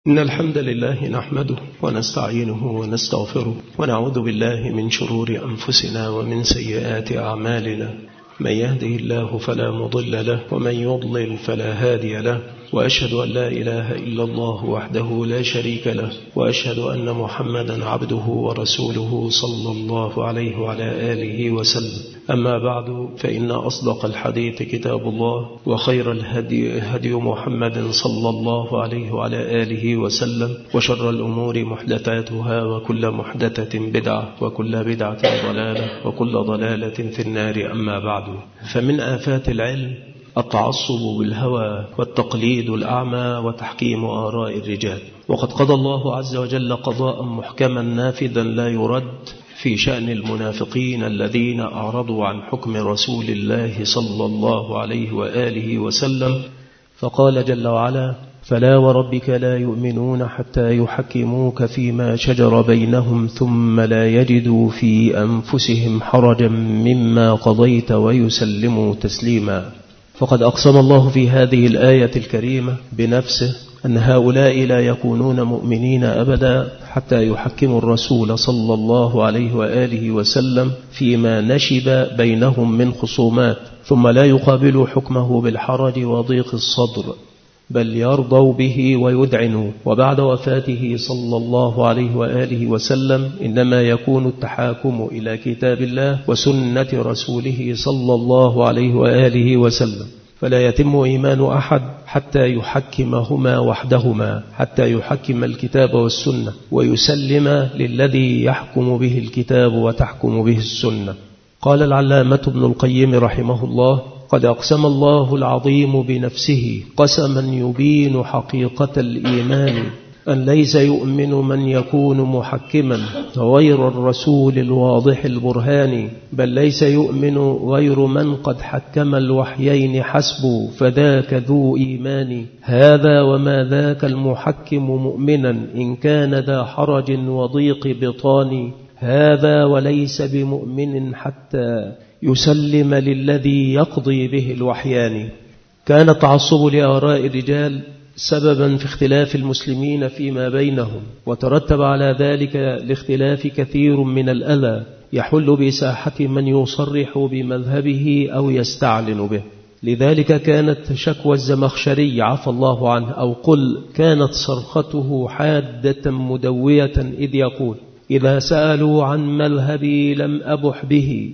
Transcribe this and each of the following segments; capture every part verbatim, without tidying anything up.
إن الحمد لله نحمده ونستعينه ونستغفره ونعوذ بالله من شرور أنفسنا ومن سيئات أعمالنا. من يهده الله فلا مضل له ومن يضلل فلا هادي له، وأشهد أن لا إله إلا الله وحده لا شريك له، وأشهد أن محمدا عبده ورسوله صلى الله عليه وعلى آله وسلم. أما بعد، فإن أصدق الحديث كتاب الله، وخير الهدي هدي محمد صلى الله عليه وعلى آله وسلم، وشر الأمور محدثاتها، وكل محدثة بدعة، وكل بدعة ضلالة، وكل ضلالة في النار. أما بعد، فمن آفات العلم التعصب بالهوى والتقليد الأعمى وتحكيم آراء الرجال. وقد قضى الله عز وجل قضاء محكما نافذا لا يرد في شأن المنافقين الذين أعرضوا عن حكم رسول الله صلى الله عليه وآله وسلم، فقال جل وعلا: فلا وربك لا يؤمنون حتى يحكموك فيما شجر بينهم ثم لا يجدوا في أنفسهم حرجا مما قضيت ويسلموا تسليما. فقد أقسم الله في هذه الآية الكريمة بنفسه أن هؤلاء لا يكونون مؤمنين أبدا حتى يحكموا الرسول صلى الله عليه وآله وسلم فيما نشب بينهم من خصومات، ثم لا يقابلوا حكمه بالحرج وضيق الصدر، بل يرضوا به ويدعنوا. وبعد وفاته صلى الله عليه وآله وسلم إنما يكون التحاكم إلى كتاب الله وسنة رسوله صلى الله عليه وآله وسلم، فلا يتم إيمان أحد حتى يحكمهما وحدهما، حتى يحكم الكتاب والسنة ويسلم للذي يحكم به الكتاب وتحكم به السنة. قال العلامة ابن القيم رحمه الله: قد أقسم الله العظيم بنفسه قسما يبين حقيقة الإيمان أن ليس يؤمن من يكون محكما غير الرسول الواضح البرهان، بل ليس يؤمن غير من قد حكم الوحيين حسب، فذاك ذو إيمان. هذا وما ذاك المحكم مؤمنا إن كان ذا حرج وضيق بطان، هذا وليس بمؤمن حتى يسلم للذي يقضي به الوحيان. كان التعصب لآراء الرجال سببا في اختلاف المسلمين فيما بينهم، وترتب على ذلك لاختلاف كثير من الأذى يحل بساحة من يصرح بمذهبه أو يستعلن به. لذلك كانت شكوى الزمخشري عفى الله عنه، أو قل كانت صرخته حادة مدوية، إذ يقول: إذا سألوا عن مذهبي لم أبح به،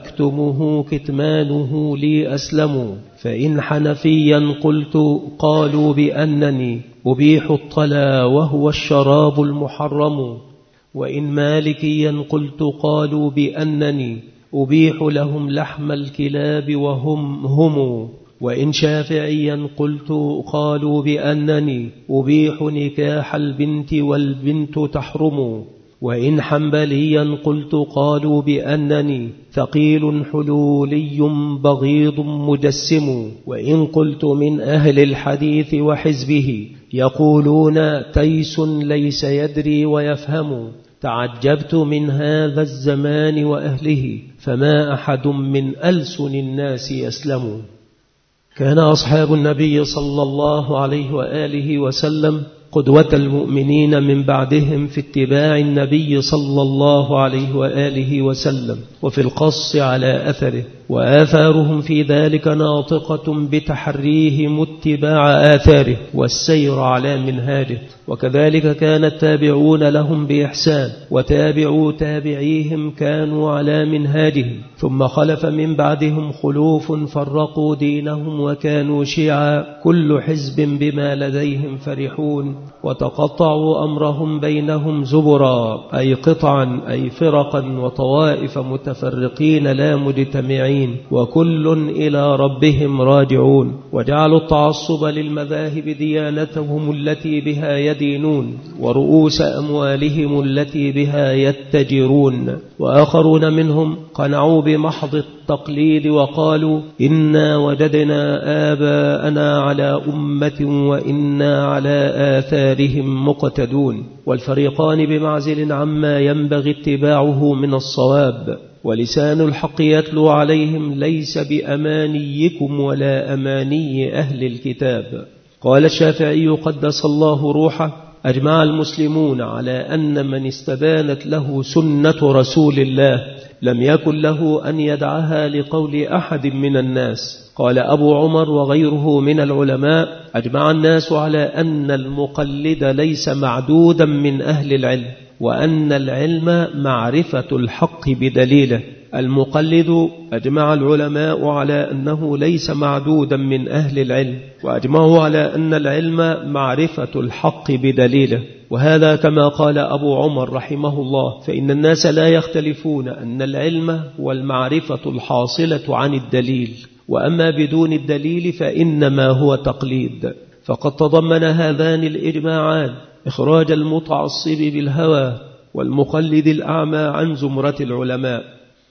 وأكتمه كتمانه لي أسلم. فإن حنفيا قلت قالوا بأنني أبيح الطلا وهو الشراب المحرم، وإن مالكيا قلت قالوا بأنني أبيح لهم لحم الكلاب وهم هم، وإن شافعيا قلت قالوا بأنني أبيح نكاح البنت والبنت تحرم، وإن حنبليا قلت قالوا بأنني ثقيل حلولي بغيض مجسم، وإن قلت من أهل الحديث وحزبه يقولون تيس ليس يدري ويفهم، تعجبت من هذا الزمان وأهله فما أحد من ألسن الناس يسلم. كان أصحاب النبي صلى الله عليه وآله وسلم قدوة المؤمنين من بعدهم في اتباع النبي صلى الله عليه وآله وسلم وفي القص على أثره، وآثارهم في ذلك ناطقة بتحريهم اتباع آثاره والسير على منهاجه. وكذلك كان التابعون لهم بإحسان، وتابعوا تابعيهم كانوا على منهاجهم، ثم خلف من بعدهم خلوف فرقوا دينهم وكانوا شيعا، كل حزب بما لديهم فرحون، وتقطعوا أمرهم بينهم زبرا، أي قطعا، أي فرقا وطوائف متفرقين لا مجتمعين، وكل إلى ربهم راجعون. وجعلوا التعصب للمذاهب ديانتهم التي بها يدينون، ورؤوس أموالهم التي بها يتجرون. وآخرون منهم قنعوا بمحض التقليد وقالوا: إنا وجدنا آباءنا على أمة وإنا على آثارهم مقتدون. والفريقان بمعزل عما ينبغي اتباعه من الصواب، ولسان الحق يتلو عليهم: ليس بأمانيكم ولا أماني أهل الكتاب. قال الشافعي قدس الله روحه: أجمع المسلمون على أن من استبانت له سنة رسول الله لم يكن له أن يدعها لقول أحد من الناس. قال أبو عمر وغيره من العلماء: أجمع الناس على أن المقلد ليس معدودا من أهل العلم، وأن العلم معرفة الحق بدليله. المقلد أجمع العلماء على أنه ليس معدودا من أهل العلم، وأجمعوا على أن العلم معرفة الحق بدليله. وهذا كما قال أبو عمر رحمه الله: فإن الناس لا يختلفون أن العلم والمعرفة الحاصلة عن الدليل، وأما بدون الدليل فإنما هو تقليد. فقد تضمن هذان الإجماعان إخراج المتعصب بالهوى والمقلد الأعمى عن زمرة العلماء،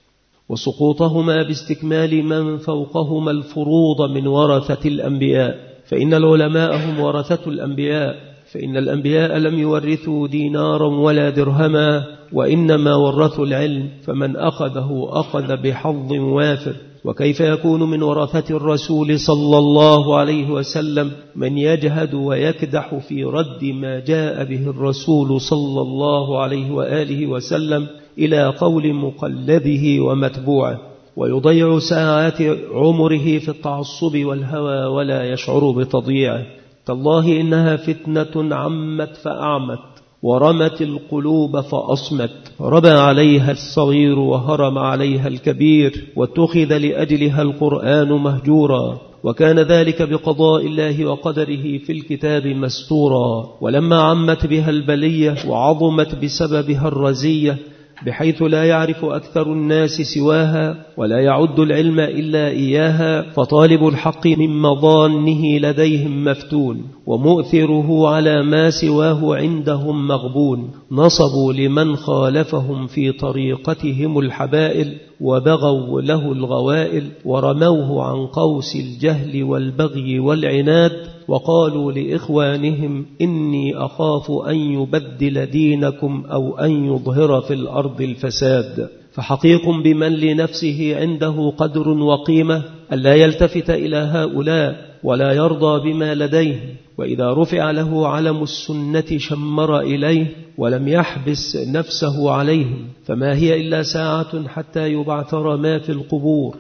وسقوطهما باستكمال من فوقهما الفروض من ورثة الأنبياء، فإن العلماء هم ورثة الأنبياء، فإن الأنبياء لم يورثوا دينارا ولا درهما، وإنما ورثوا العلم، فمن أخذه أخذ بحظ وافر. وكيف يكون من ورثة الرسول صلى الله عليه وسلم من يجهد ويكدح في رد ما جاء به الرسول صلى الله عليه وآله وسلم إلى قول مقلده ومتبوعه، ويضيع ساعات عمره في التعصب والهوى ولا يشعر بتضييعه؟ تالله إنها فتنة عمت فأعمت، ورمت القلوب فأصمت، ربى عليها الصغير وهرم عليها الكبير، واتخذ لأجلها القرآن مهجورا، وكان ذلك بقضاء الله وقدره في الكتاب مستورا. ولما عمت بها البلية وعظمت بسببها الرزية، بحيث لا يعرف أكثر الناس سواها ولا يعد العلم إلا إياها، فطالب الحق من مظانه لديهم مفتون، ومؤثره على ما سواه عندهم مغبون. نصبوا لمن خالفهم في طريقتهم الحبائل، وبغوا له الغوائل، ورموه عن قوس الجهل والبغي والعناد، وقالوا لإخوانهم: إني أخاف أن يبدل دينكم أو أن يظهر في الأرض الفساد. فحقيق بمن لنفسه عنده قدر وقيمة ألا يلتفت إلى هؤلاء ولا يرضى بما لديه، وإذا رفع له علم السنة شمر إليه ولم يحبس نفسه عليهم. فما هي إلا ساعة حتى يبعثر ما في القبور،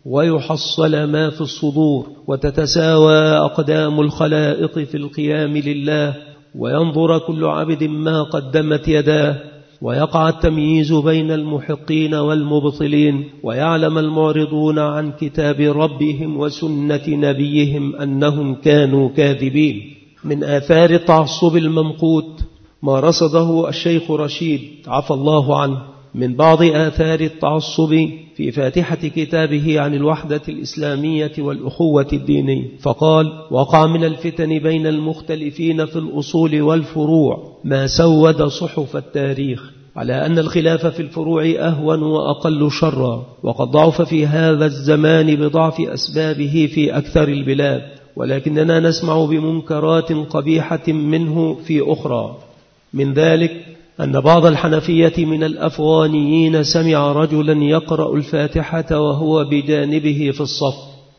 ويحصل ما في الصدور، وتتساوى أقدام الخلائق في القيام لله، وينظر كل عبد ما قدمت يداه، ويقع التمييز بين المحقين والمبطلين، ويعلم المعرضون عن كتاب ربهم وسنة نبيهم أنهم كانوا كاذبين. من آثار التعصب الممقوت ما رصده الشيخ رشيد عفى الله عنه من بعض آثار التعصب في فاتحة كتابه عن الوحدة الإسلامية والأخوة الدينية، فقال: وقع من الفتن بين المختلفين في الأصول والفروع ما سود صحف التاريخ، على أن الخلاف في الفروع أهون وأقل شرا، وقد ضعف في هذا الزمان بضعف أسبابه في أكثر البلاد، ولكننا نسمع بمنكرات قبيحة منه في أخرى. من ذلك أن بعض الحنفية من الأفغانيين سمع رجلا يقرأ الفاتحة وهو بجانبه في الصف،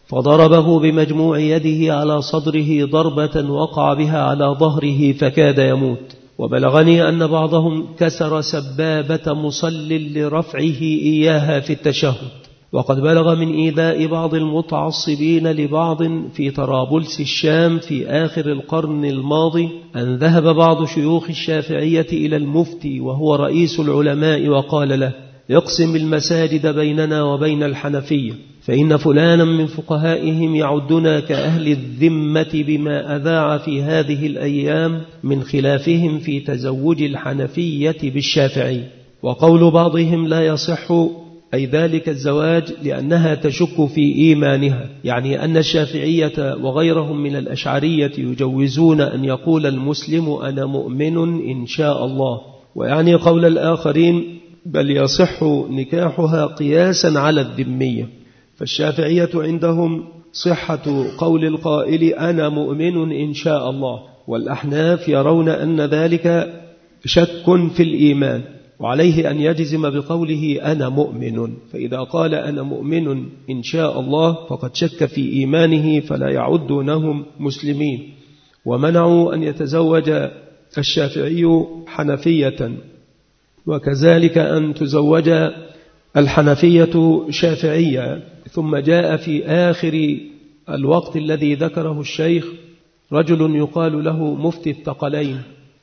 فضربه بمجموع يده على صدره ضربة وقع بها على ظهره فكاد يموت. وبلغني أن بعضهم كسر سبابة مصل لرفعه إياها في التشهد. وقد بلغ من إيذاء بعض المتعصبين لبعض في طرابلس الشام في آخر القرن الماضي أن ذهب بعض شيوخ الشافعية إلى المفتي وهو رئيس العلماء وقال له: اقسم المساجد بيننا وبين الحنفية، فإن فلانا من فقهائهم يعدنا كأهل الذمة بما أذاع في هذه الأيام من خلافهم في تزوج الحنفية بالشافعي. وقول بعضهم لا يصح أي ذلك الزواج لأنها تشك في إيمانها، يعني أن الشافعية وغيرهم من الأشعرية يجوزون أن يقول المسلم أنا مؤمن إن شاء الله، ويعني قول الآخرين بل يصح نكاحها قياسا على الذمية. فالشافعية عندهم صحة قول القائل أنا مؤمن إن شاء الله، والأحناف يرون أن ذلك شك في الإيمان، وعليه أن يجزم بقوله أنا مؤمن. فإذا قال أنا مؤمن إن شاء الله فقد شك في إيمانه، فلا يعدونهم مسلمين. ومنعوا أن يتزوج الشافعي حنفية، وكذلك أن تزوج الحنفية شافعية. ثم جاء في آخر الوقت الذي ذكره الشيخ رجل يقال له مفتي الثقلين،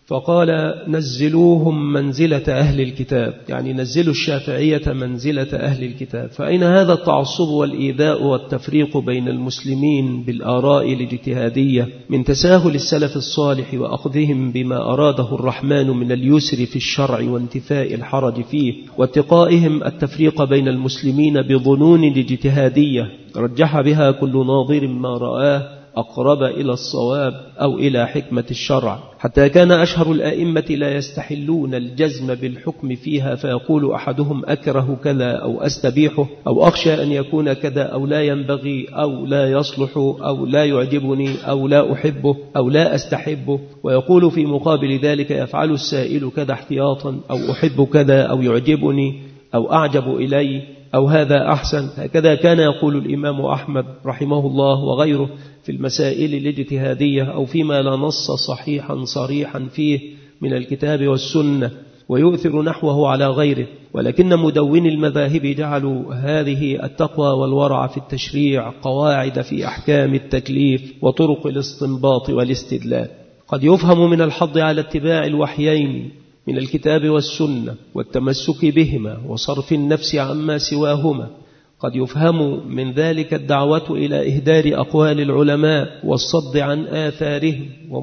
فقال نزلوهم منزلة أهل الكتاب، يعني نزلوا الشافعية منزلة أهل الكتاب. فأين هذا التعصب والإيذاء والتفريق بين المسلمين بالآراء الاجتهادية من تساهل السلف الصالح وأخذهم بما أراده الرحمن من اليسر في الشرع وانتفاء الحرج فيه، واتقائهم التفريق بين المسلمين بظنون الاجتهادية رجح بها كل ناظر ما رآه أقرب إلى الصواب أو إلى حكمة الشرع، حتى كان أشهر الآئمة لا يستحلون الجزم بالحكم فيها، فيقول أحدهم أكره كذا أو أستبيحه أو أخشى أن يكون كذا أو لا ينبغي أو لا يصلح أو لا يعجبني أو لا أحبه أو لا أستحبه، ويقول في مقابل ذلك يفعل السائل كذا احتياطا أو أحب كذا أو يعجبني أو أعجب إلي أو هذا أحسن. هكذا كان يقول الإمام أحمد رحمه الله وغيره في المسائل الاجتهادية أو فيما لا نص صحيحا صريحا فيه من الكتاب والسنة، ويؤثر نحوه على غيره. ولكن مدون المذاهب جعلوا هذه التقوى والورع في التشريع قواعد في أحكام التكليف وطرق الاستنباط والاستدلال. قد يفهم من الحض على اتباع الوحيين من الكتاب والسنة والتمسك بهما وصرف النفس عما سواهما، قد يفهم من ذلك الدعوة إلى إهدار أقوال العلماء والصد عن آثارهم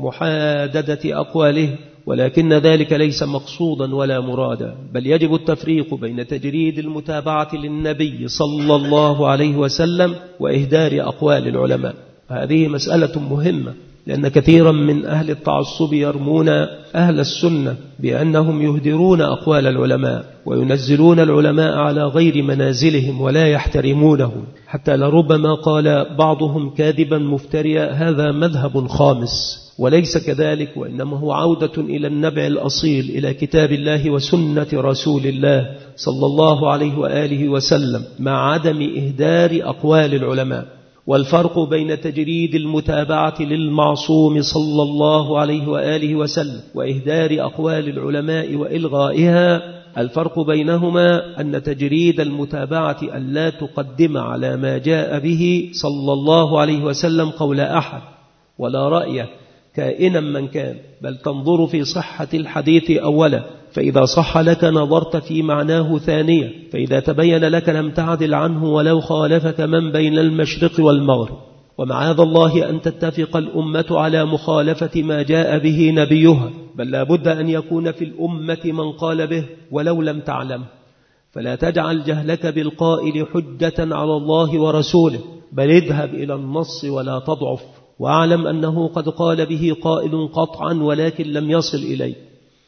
ومحاددة أقوالهم، ولكن ذلك ليس مقصودا ولا مرادا، بل يجب التفريق بين تجريد المتابعة للنبي صلى الله عليه وسلم وإهدار أقوال العلماء. هذه مسألة مهمة، لأن كثيرا من أهل التعصب يرمون أهل السنة بأنهم يهدرون أقوال العلماء وينزلون العلماء على غير منازلهم ولا يحترمونهم، حتى لربما قال بعضهم كاذبا مفتريا هذا مذهب خامس، وليس كذلك، وإنما هو عودة إلى النبع الأصيل، إلى كتاب الله وسنة رسول الله صلى الله عليه وآله وسلم، مع عدم إهدار أقوال العلماء. والفرق بين تجريد المتابعة للمعصوم صلى الله عليه وآله وسلم وإهدار أقوال العلماء وإلغائها، الفرق بينهما أن تجريد المتابعة أن لا تقدم على ما جاء به صلى الله عليه وسلم قول أحد ولا رأيه كائنا من كان، بل تنظر في صحة الحديث أولا، فإذا صح لك نظرت في معناه ثانيا، فإذا تبين لك لم تعدل عنه ولو خالفك من بين المشرق والمغرب. ومعاذ الله أن تتفق الأمة على مخالفة ما جاء به نبيها، بل لا بد أن يكون في الأمة من قال به ولو لم تعلم. فلا تجعل جهلك بالقائل حجة على الله ورسوله، بل اذهب إلى النص ولا تضعف، وأعلم أنه قد قال به قائل قطعا ولكن لم يصل إليه.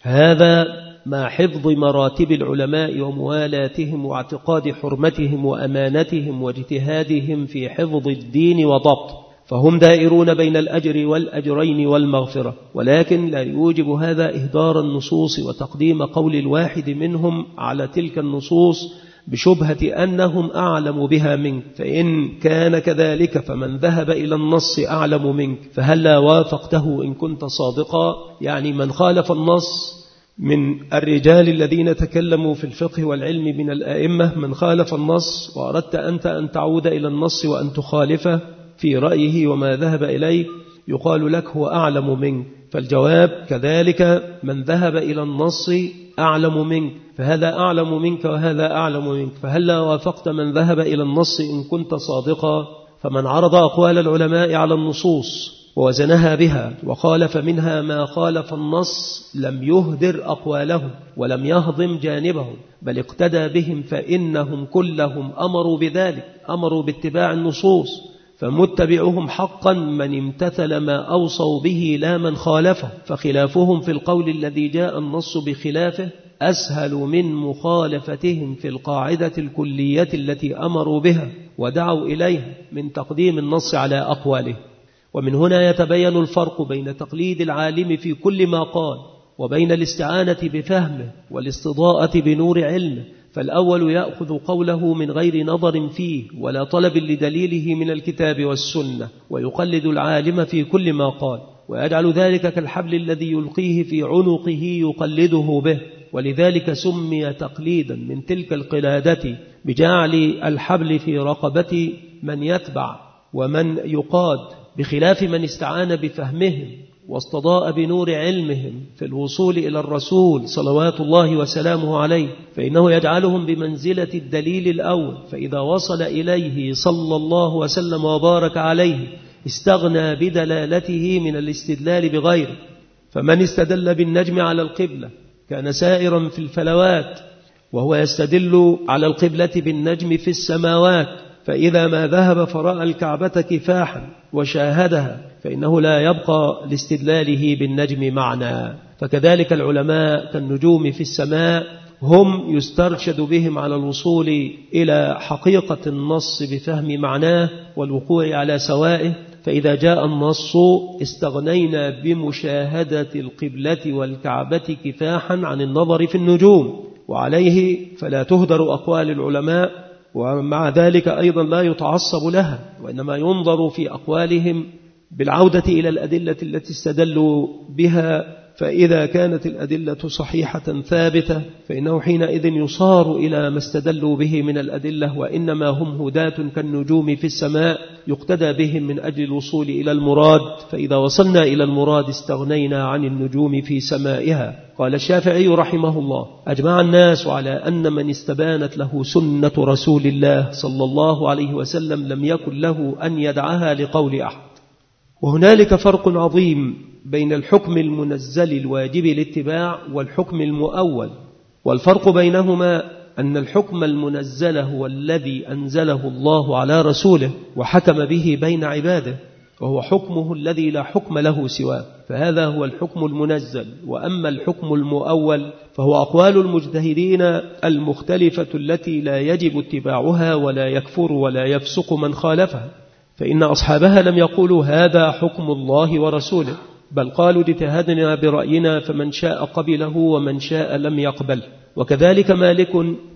هذا مع حفظ مراتب العلماء وموالاتهم واعتقاد حرمتهم وأمانتهم واجتهادهم في حفظ الدين وضبط، فهم دائرون بين الأجر والأجرين والمغفرة، ولكن لا يوجب هذا إهدار النصوص وتقديم قول الواحد منهم على تلك النصوص بشبهة أنهم أعلم بها منك، فإن كان كذلك فمن ذهب إلى النص أعلم منك، فهلا وافقته إن كنت صادقا؟ يعني من خالف النص من الرجال الذين تكلموا في الفقه والعلم من الآئمة، من خالف النص وأردت أنت أن تعود إلى النص وأن تخالفه في رأيه وما ذهب إليه، يقال لك هو أعلم منك. فالجواب كذلك من ذهب إلى النص أعلم منك، فهذا أعلم منك وهذا أعلم منك، فهلا وافقت من ذهب إلى النص إن كنت صادقا؟ فمن عرض أقوال العلماء على النصوص ووزنها بها وخالف منها ما خالف النص لم يهدر أقوالهم ولم يهضم جانبهم، بل اقتدى بهم، فإنهم كلهم أمروا بذلك، أمروا باتباع النصوص، فمتبعهم حقا من امتثل ما أوصوا به لا من خالفه، فخلافهم في القول الذي جاء النص بخلافه أسهل من مخالفتهم في القاعدة الكلية التي أمروا بها ودعوا إليها من تقديم النص على أقواله. ومن هنا يتبين الفرق بين تقليد العالم في كل ما قال وبين الاستعانة بفهمه والاستضاءة بنور علمه، فالأول يأخذ قوله من غير نظر فيه ولا طلب لدليله من الكتاب والسنة ويقلد العالم في كل ما قال، ويجعل ذلك كالحبل الذي يلقيه في عنقه يقلده به، ولذلك سمي تقليدا من تلك القلادة بجعل الحبل في رقبة من يتبع ومن يقاد، بخلاف من استعان بفهمهم واستضاء بنور علمهم في الوصول إلى الرسول صلوات الله وسلامه عليه، فإنه يجعلهم بمنزلة الدليل الأول، فإذا وصل إليه صلى الله وسلم وبارك عليه استغنى بدلالته من الاستدلال بغيره. فمن استدل بالنجم على القبلة كان سائرا في الفلوات، وهو يستدل على القبلة بالنجم في السماوات، فإذا ما ذهب فرأى الكعبة كفاحا وشاهدها فإنه لا يبقى لاستدلاله بالنجم معنى. فكذلك العلماء كالنجوم في السماء هم يسترشد بهم على الوصول إلى حقيقة النص بفهم معناه والوقوع على سوائه، فإذا جاء النص استغنينا بمشاهدة القبلة والكعبة كفاحا عن النظر في النجوم، وعليه فلا تهدر أقوال العلماء، ومع ذلك أيضا لا يتعصب لها، وإنما ينظر في أقوالهم بالعودة إلى الأدلة التي استدلوا بها، فإذا كانت الأدلة صحيحة ثابتة فإنه حينئذ يصار إلى ما استدلوا به من الأدلة، وإنما هم هداة كالنجوم في السماء يقتدى بهم من أجل الوصول إلى المراد، فإذا وصلنا إلى المراد استغنينا عن النجوم في سمائها. قال الشافعي رحمه الله: أجمع الناس على أن من استبانت له سنة رسول الله صلى الله عليه وسلم لم يكن له أن يدعها لقول أحد. وهنالك فرق عظيم بين الحكم المنزل الواجب الاتباع والحكم المؤول، والفرق بينهما أن الحكم المنزل هو الذي أنزله الله على رسوله وحكم به بين عباده، وهو حكمه الذي لا حكم له سواه، فهذا هو الحكم المنزل. وأما الحكم المؤول فهو أقوال المجتهدين المختلفة التي لا يجب اتباعها ولا يكفر ولا يفسق من خالفها، فإن أصحابها لم يقولوا هذا حكم الله ورسوله، بل قالوا اجتهدنا برأينا فمن شاء قبله ومن شاء لم يقبل. وكذلك مالك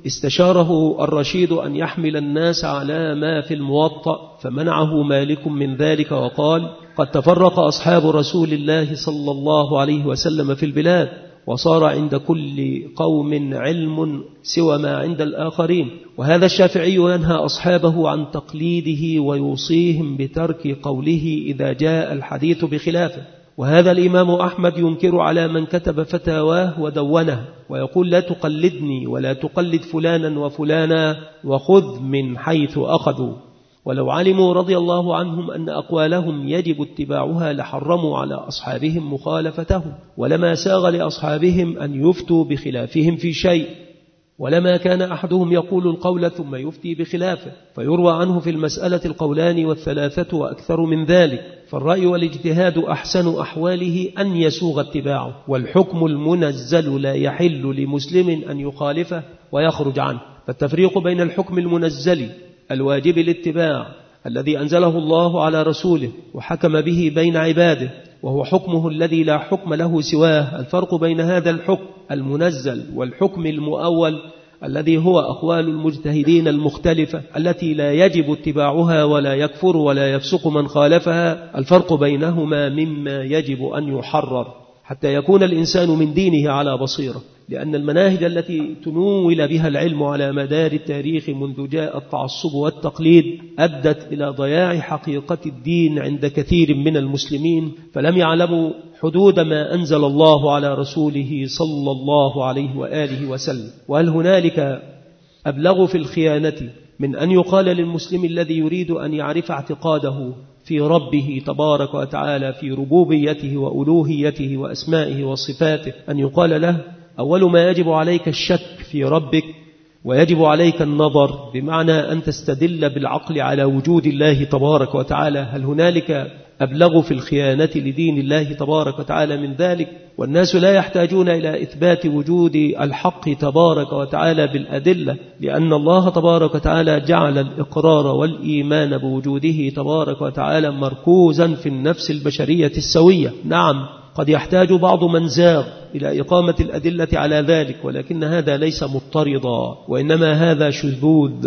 استشاره الرشيد أن يحمل الناس على ما في الموطأ فمنعه مالك من ذلك، وقال: قد تفرق أصحاب رسول الله صلى الله عليه وسلم في البلاد، وصار عند كل قوم علم سوى ما عند الآخرين. وهذا الشافعي ينهى أصحابه عن تقليده ويوصيهم بترك قوله إذا جاء الحديث بخلافه. وهذا الإمام أحمد ينكر على من كتب فتاواه ودونه، ويقول: لا تقلدني ولا تقلد فلانا وفلانا وخذ من حيث أخذوا. ولو علموا رضي الله عنهم أن أقوالهم يجب اتباعها لحرموا على أصحابهم مخالفتهم، ولما ساغ لأصحابهم أن يفتوا بخلافهم في شيء، ولما كان أحدهم يقول القول ثم يفتي بخلافه، فيروى عنه في المسألة القولان والثلاثة وأكثر من ذلك. فالرأي والاجتهاد أحسن أحواله أن يسوغ اتباعه، والحكم المنزل لا يحل لمسلم أن يخالفه ويخرج عنه. فالتفريق بين الحكم المنزل الواجب الاتباع الذي أنزله الله على رسوله وحكم به بين عباده، وهو حكمه الذي لا حكم له سواه، الفرق بين هذا الحكم المنزل والحكم المؤول الذي هو أقوال المجتهدين المختلفة التي لا يجب اتباعها ولا يكفر ولا يفسق من خالفها، الفرق بينهما مما يجب أن يحرر حتى يكون الإنسان من دينه على بصيرة، لأن المناهج التي تنول بها العلم على مدار التاريخ منذ جاء التعصب والتقليد أدت إلى ضياع حقيقة الدين عند كثير من المسلمين، فلم يعلموا حدود ما أنزل الله على رسوله صلى الله عليه وآله وسلم. وهل هنالك أبلغ في الخيانة من أن يقال للمسلم الذي يريد أن يعرف اعتقاده في ربه تبارك وتعالى في ربوبيته وألوهيته وأسمائه وصفاته، أن يقال له: أول ما يجب عليك الشك في ربك، ويجب عليك النظر، بمعنى أن تستدل بالعقل على وجود الله تبارك وتعالى. هل هنالك أبلغ في الخيانة لدين الله تبارك وتعالى من ذلك؟ والناس لا يحتاجون إلى إثبات وجود الحق تبارك وتعالى بالأدلة، لأن الله تبارك وتعالى جعل الإقرار والإيمان بوجوده تبارك وتعالى مركوزا في النفس البشرية السوية. نعم، قد يحتاج بعض من زاغ إلى إقامة الأدلة على ذلك، ولكن هذا ليس مضطردا، وإنما هذا شذوذ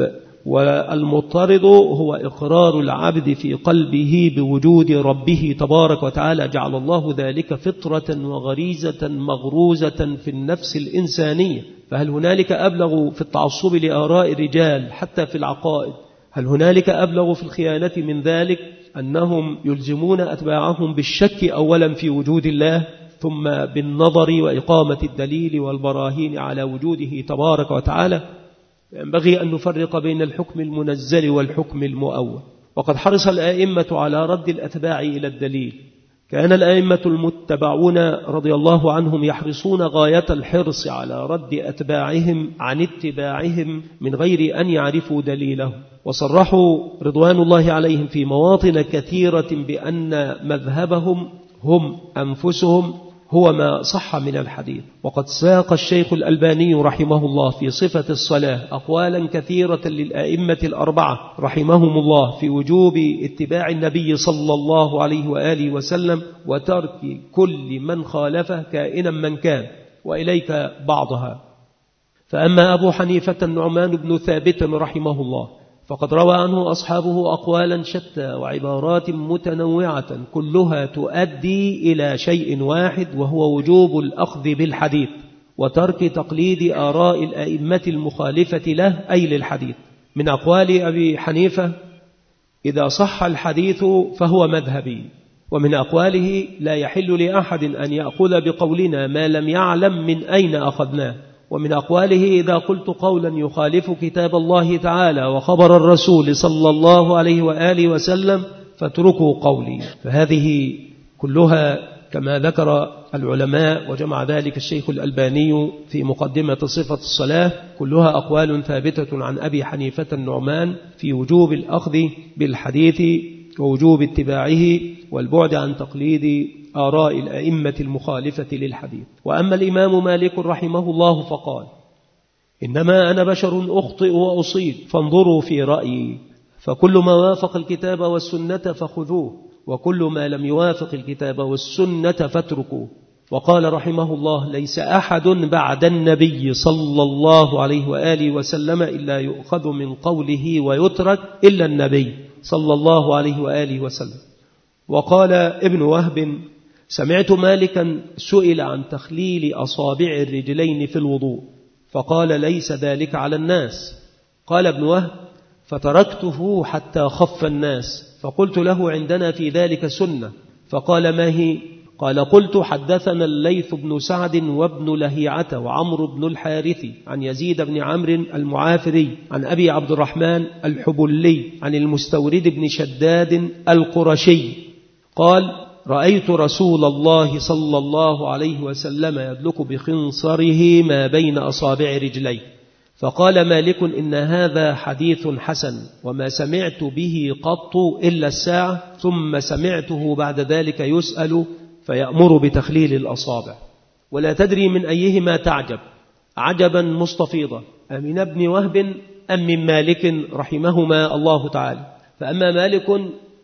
والمضطرد هو إقرار العبد في قلبه بوجود ربه تبارك وتعالى، جعل الله ذلك فطرة وغريزة مغروزة في النفس الإنسانية. فهل هنالك أبلغ في التعصب لآراء الرجال حتى في العقائد؟ هل هنالك أبلغ في الخيانة من ذلك أنهم يلزمون أتباعهم بالشك أولا في وجود الله، ثم بالنظر وإقامة الدليل والبراهين على وجوده تبارك وتعالى؟ ينبغي أن نفرق بين الحكم المنزل والحكم المؤول. وقد حرص الآئمة على رد الأتباع إلى الدليل. كان الآئمة المتبعون رضي الله عنهم يحرصون غاية الحرص على رد أتباعهم عن اتباعهم من غير أن يعرفوا دليله، وصرحوا رضوان الله عليهم في مواطن كثيرة بأن مذهبهم هم أنفسهم هو ما صح من الحديث. وقد ساق الشيخ الألباني رحمه الله في صفة الصلاة أقوالا كثيرة للآئمة الأربعة رحمهم الله في وجوب اتباع النبي صلى الله عليه وآله وسلم وترك كل من خالفه كائنا من كان، وإليك بعضها. فأما أبو حنيفة النعمان بن ثابت رحمه الله فقد روى عنه أصحابه أقوالا شتى وعبارات متنوعة كلها تؤدي إلى شيء واحد، وهو وجوب الأخذ بالحديث وترك تقليد آراء الأئمة المخالفة له أي للحديث. من أقوال أبي حنيفة: إذا صح الحديث فهو مذهبي. ومن أقواله: لا يحل لأحد أن يأخذ بقولنا ما لم يعلم من أين أخذناه. ومن أقواله: إذا قلت قولا يخالف كتاب الله تعالى وخبر الرسول صلى الله عليه وآله وسلم فاتركوا قولي. فهذه كلها كما ذكر العلماء وجمع ذلك الشيخ الألباني في مقدمة صفة الصلاة كلها أقوال ثابتة عن أبي حنيفة النعمان في وجوب الأخذ بالحديث ووجوب اتباعه والبعد عن تقليد آراء الأئمة المخالفة للحديث. وأما الإمام مالك رحمه الله فقال: إنما أنا بشر أخطئ وأصيب فانظروا في رأيي، فكل ما وافق الكتاب والسنة فخذوه، وكل ما لم يوافق الكتاب والسنة فاتركوه. وقال رحمه الله: ليس أحد بعد النبي صلى الله عليه وآله وسلم إلا يؤخذ من قوله ويترك إلا النبي صلى الله عليه وآله وسلم. وقال ابن وهب: سمعت مالكا سئل عن تخليل أصابع الرجلين في الوضوء فقال: ليس ذلك على الناس. قال ابن وهب: فتركته حتى خف الناس، فقلت له: عندنا في ذلك سنة. فقال: ما هي؟ قال: قلت: حدثنا الليث بن سعد وابن لهيعة وعمر بن الحارث عن يزيد بن عمرو المعافري عن أبي عبد الرحمن الحبلي عن المستورد بن شداد القرشي قال: رأيت رسول الله صلى الله عليه وسلم يدلك بخنصره ما بين أصابع رجليه. فقال مالك: إن هذا حديث حسن، وما سمعت به قط إلا الساعة، ثم سمعته بعد ذلك يسأل فيأمر بتخليل الأصابع. ولا تدري من أيهما تعجب عجبا مستفيضا، أمن ابن وهب أم من مالك رحمهما الله تعالى. فأما مالك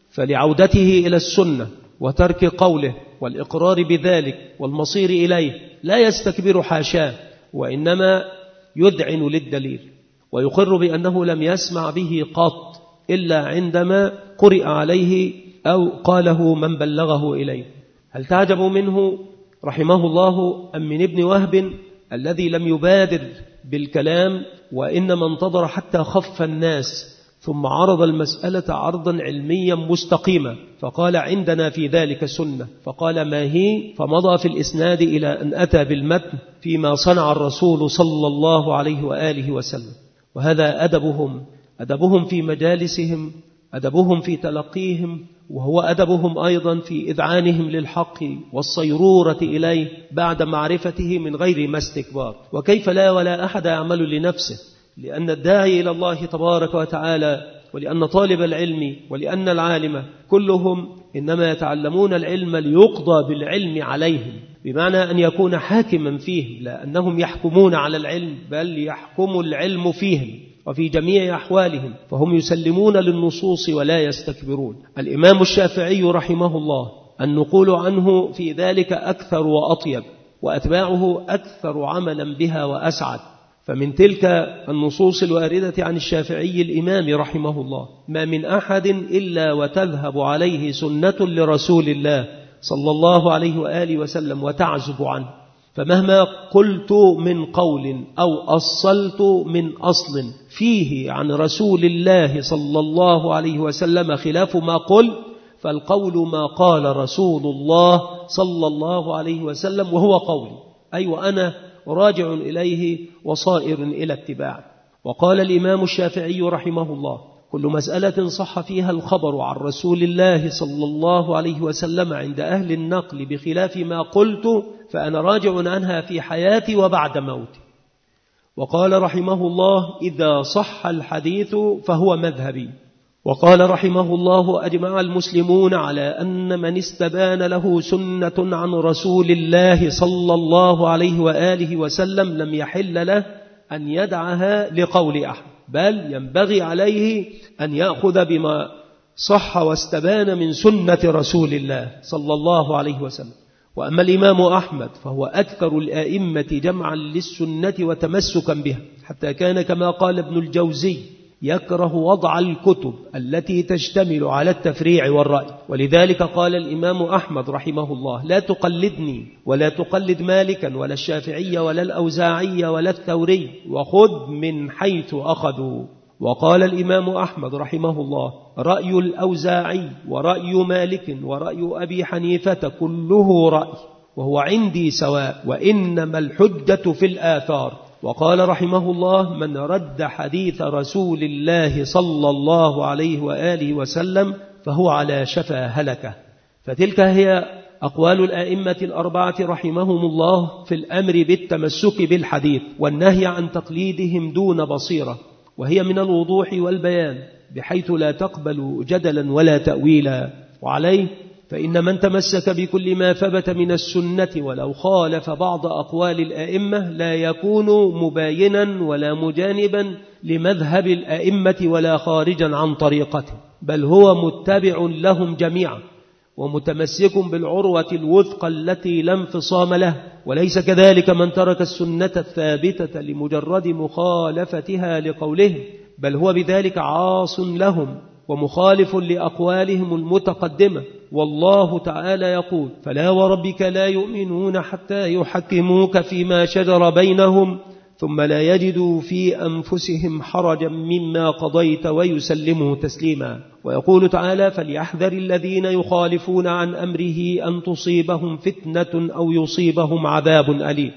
فلعودته إلى السنة وترك قوله والإقرار بذلك والمصير إليه لا يستكبر حاشاه، وإنما يدعن للدليل ويقر بأنه لم يسمع به قط إلا عندما قرئ عليه أو قاله من بلغه إليه. هل تعجب منه رحمه الله أم من ابن وهب الذي لم يبادر بالكلام وإنما انتظر حتى خف الناس ثم عرض المسألة عرضا علميا مستقيما فقال: عندنا في ذلك سنة. فقال: ما هي؟ فمضى في الإسناد إلى أن أتى بالمتن فيما صنع الرسول صلى الله عليه وآله وسلم. وهذا أدبهم، أدبهم في مجالسهم، أدبهم في تلقيهم، وهو أدبهم أيضا في إذعانهم للحق والصيرورة إليه بعد معرفته من غير ما استكبار. وكيف لا ولا أحد يعمل لنفسه، لأن الداعي إلى الله تبارك وتعالى ولأن طالب العلم ولأن العالم كلهم إنما يتعلمون العلم ليقضى بالعلم عليهم، بمعنى أن يكون حاكما فيهم، لا أنهم يحكمون على العلم بل يحكم العلم فيهم وفي جميع أحوالهم، فهم يسلمون للنصوص ولا يستكبرون. الإمام الشافعي رحمه الله النقول عنه في ذلك أكثر وأطيب، وأتباعه أكثر عملا بها وأسعد. فمن تلك النصوص الواردة عن الشافعي الإمام رحمه الله: ما من أحد إلا وتذهب عليه سنة لرسول الله صلى الله عليه وآله وسلم وتعزب عنه، فمهما قلت من قول أو أصلت من أصل فيه عن رسول الله صلى الله عليه وسلم خلاف ما قلت، فالقول ما قال رسول الله صلى الله عليه وسلم وهو قولي، أي أيوة وأنا راجع إليه وصائر إلى اتباع. وقال الإمام الشافعي رحمه الله: كل مسألة صح فيها الخبر عن رسول الله صلى الله عليه وسلم عند أهل النقل بخلاف ما قلت فأنا راجع عنها في حياتي وبعد موتي. وقال رحمه الله: إذا صح الحديث فهو مذهبي. وقال رحمه الله: أجمع المسلمون على أن من استبان له سنة عن رسول الله صلى الله عليه وآله وسلم لم يحل له أن يدعها لقول أحد، بل ينبغي عليه أن يأخذ بما صح واستبان من سنة رسول الله صلى الله عليه وسلم. وأما الإمام أحمد فهو أكثر الآئمة جمعا للسنة وتمسكا بها، حتى كان كما قال ابن الجوزي يكره وضع الكتب التي تشتمل على التفريع والرأي. ولذلك قال الإمام أحمد رحمه الله: لا تقلدني ولا تقلد مالكا ولا الشافعي ولا الأوزاعي ولا الثوري، وخذ من حيث أخذوا. وقال الإمام أحمد رحمه الله: رأي الأوزاعي ورأي مالك ورأي أبي حنيفة كله رأي، وهو عندي سواء، وإنما الحجة في الآثار. وقال رحمه الله: من رد حديث رسول الله صلى الله عليه وآله وسلم فهو على شفا هلكة. فتلك هي أقوال الآئمة الأربعة رحمهم الله في الأمر بالتمسك بالحديث والنهي عن تقليدهم دون بصيرة، وهي من الوضوح والبيان بحيث لا تقبل جدلا ولا تأويلا. وعليه فإن من تمسك بكل ما ثبت من السنة ولو خالف بعض أقوال الآئمة لا يكون مباينا ولا مجانبا لمذهب الآئمة ولا خارجا عن طريقته، بل هو متبع لهم جميعا ومتمسك بالعروة الوثقى التي لا انفصام له. وليس كذلك من ترك السنة الثابتة لمجرد مخالفتها لقولهم، بل هو بذلك عاص لهم ومخالف لأقوالهم المتقدمة. والله تعالى يقول: فلا وربك لا يؤمنون حتى يحكموك فيما شجر بينهم ثم لا يجدوا في أنفسهم حرجا مما قضيت ويسلموا تسليما. ويقول تعالى: فليحذر الذين يخالفون عن أمره أن تصيبهم فتنة أو يصيبهم عذاب أليم.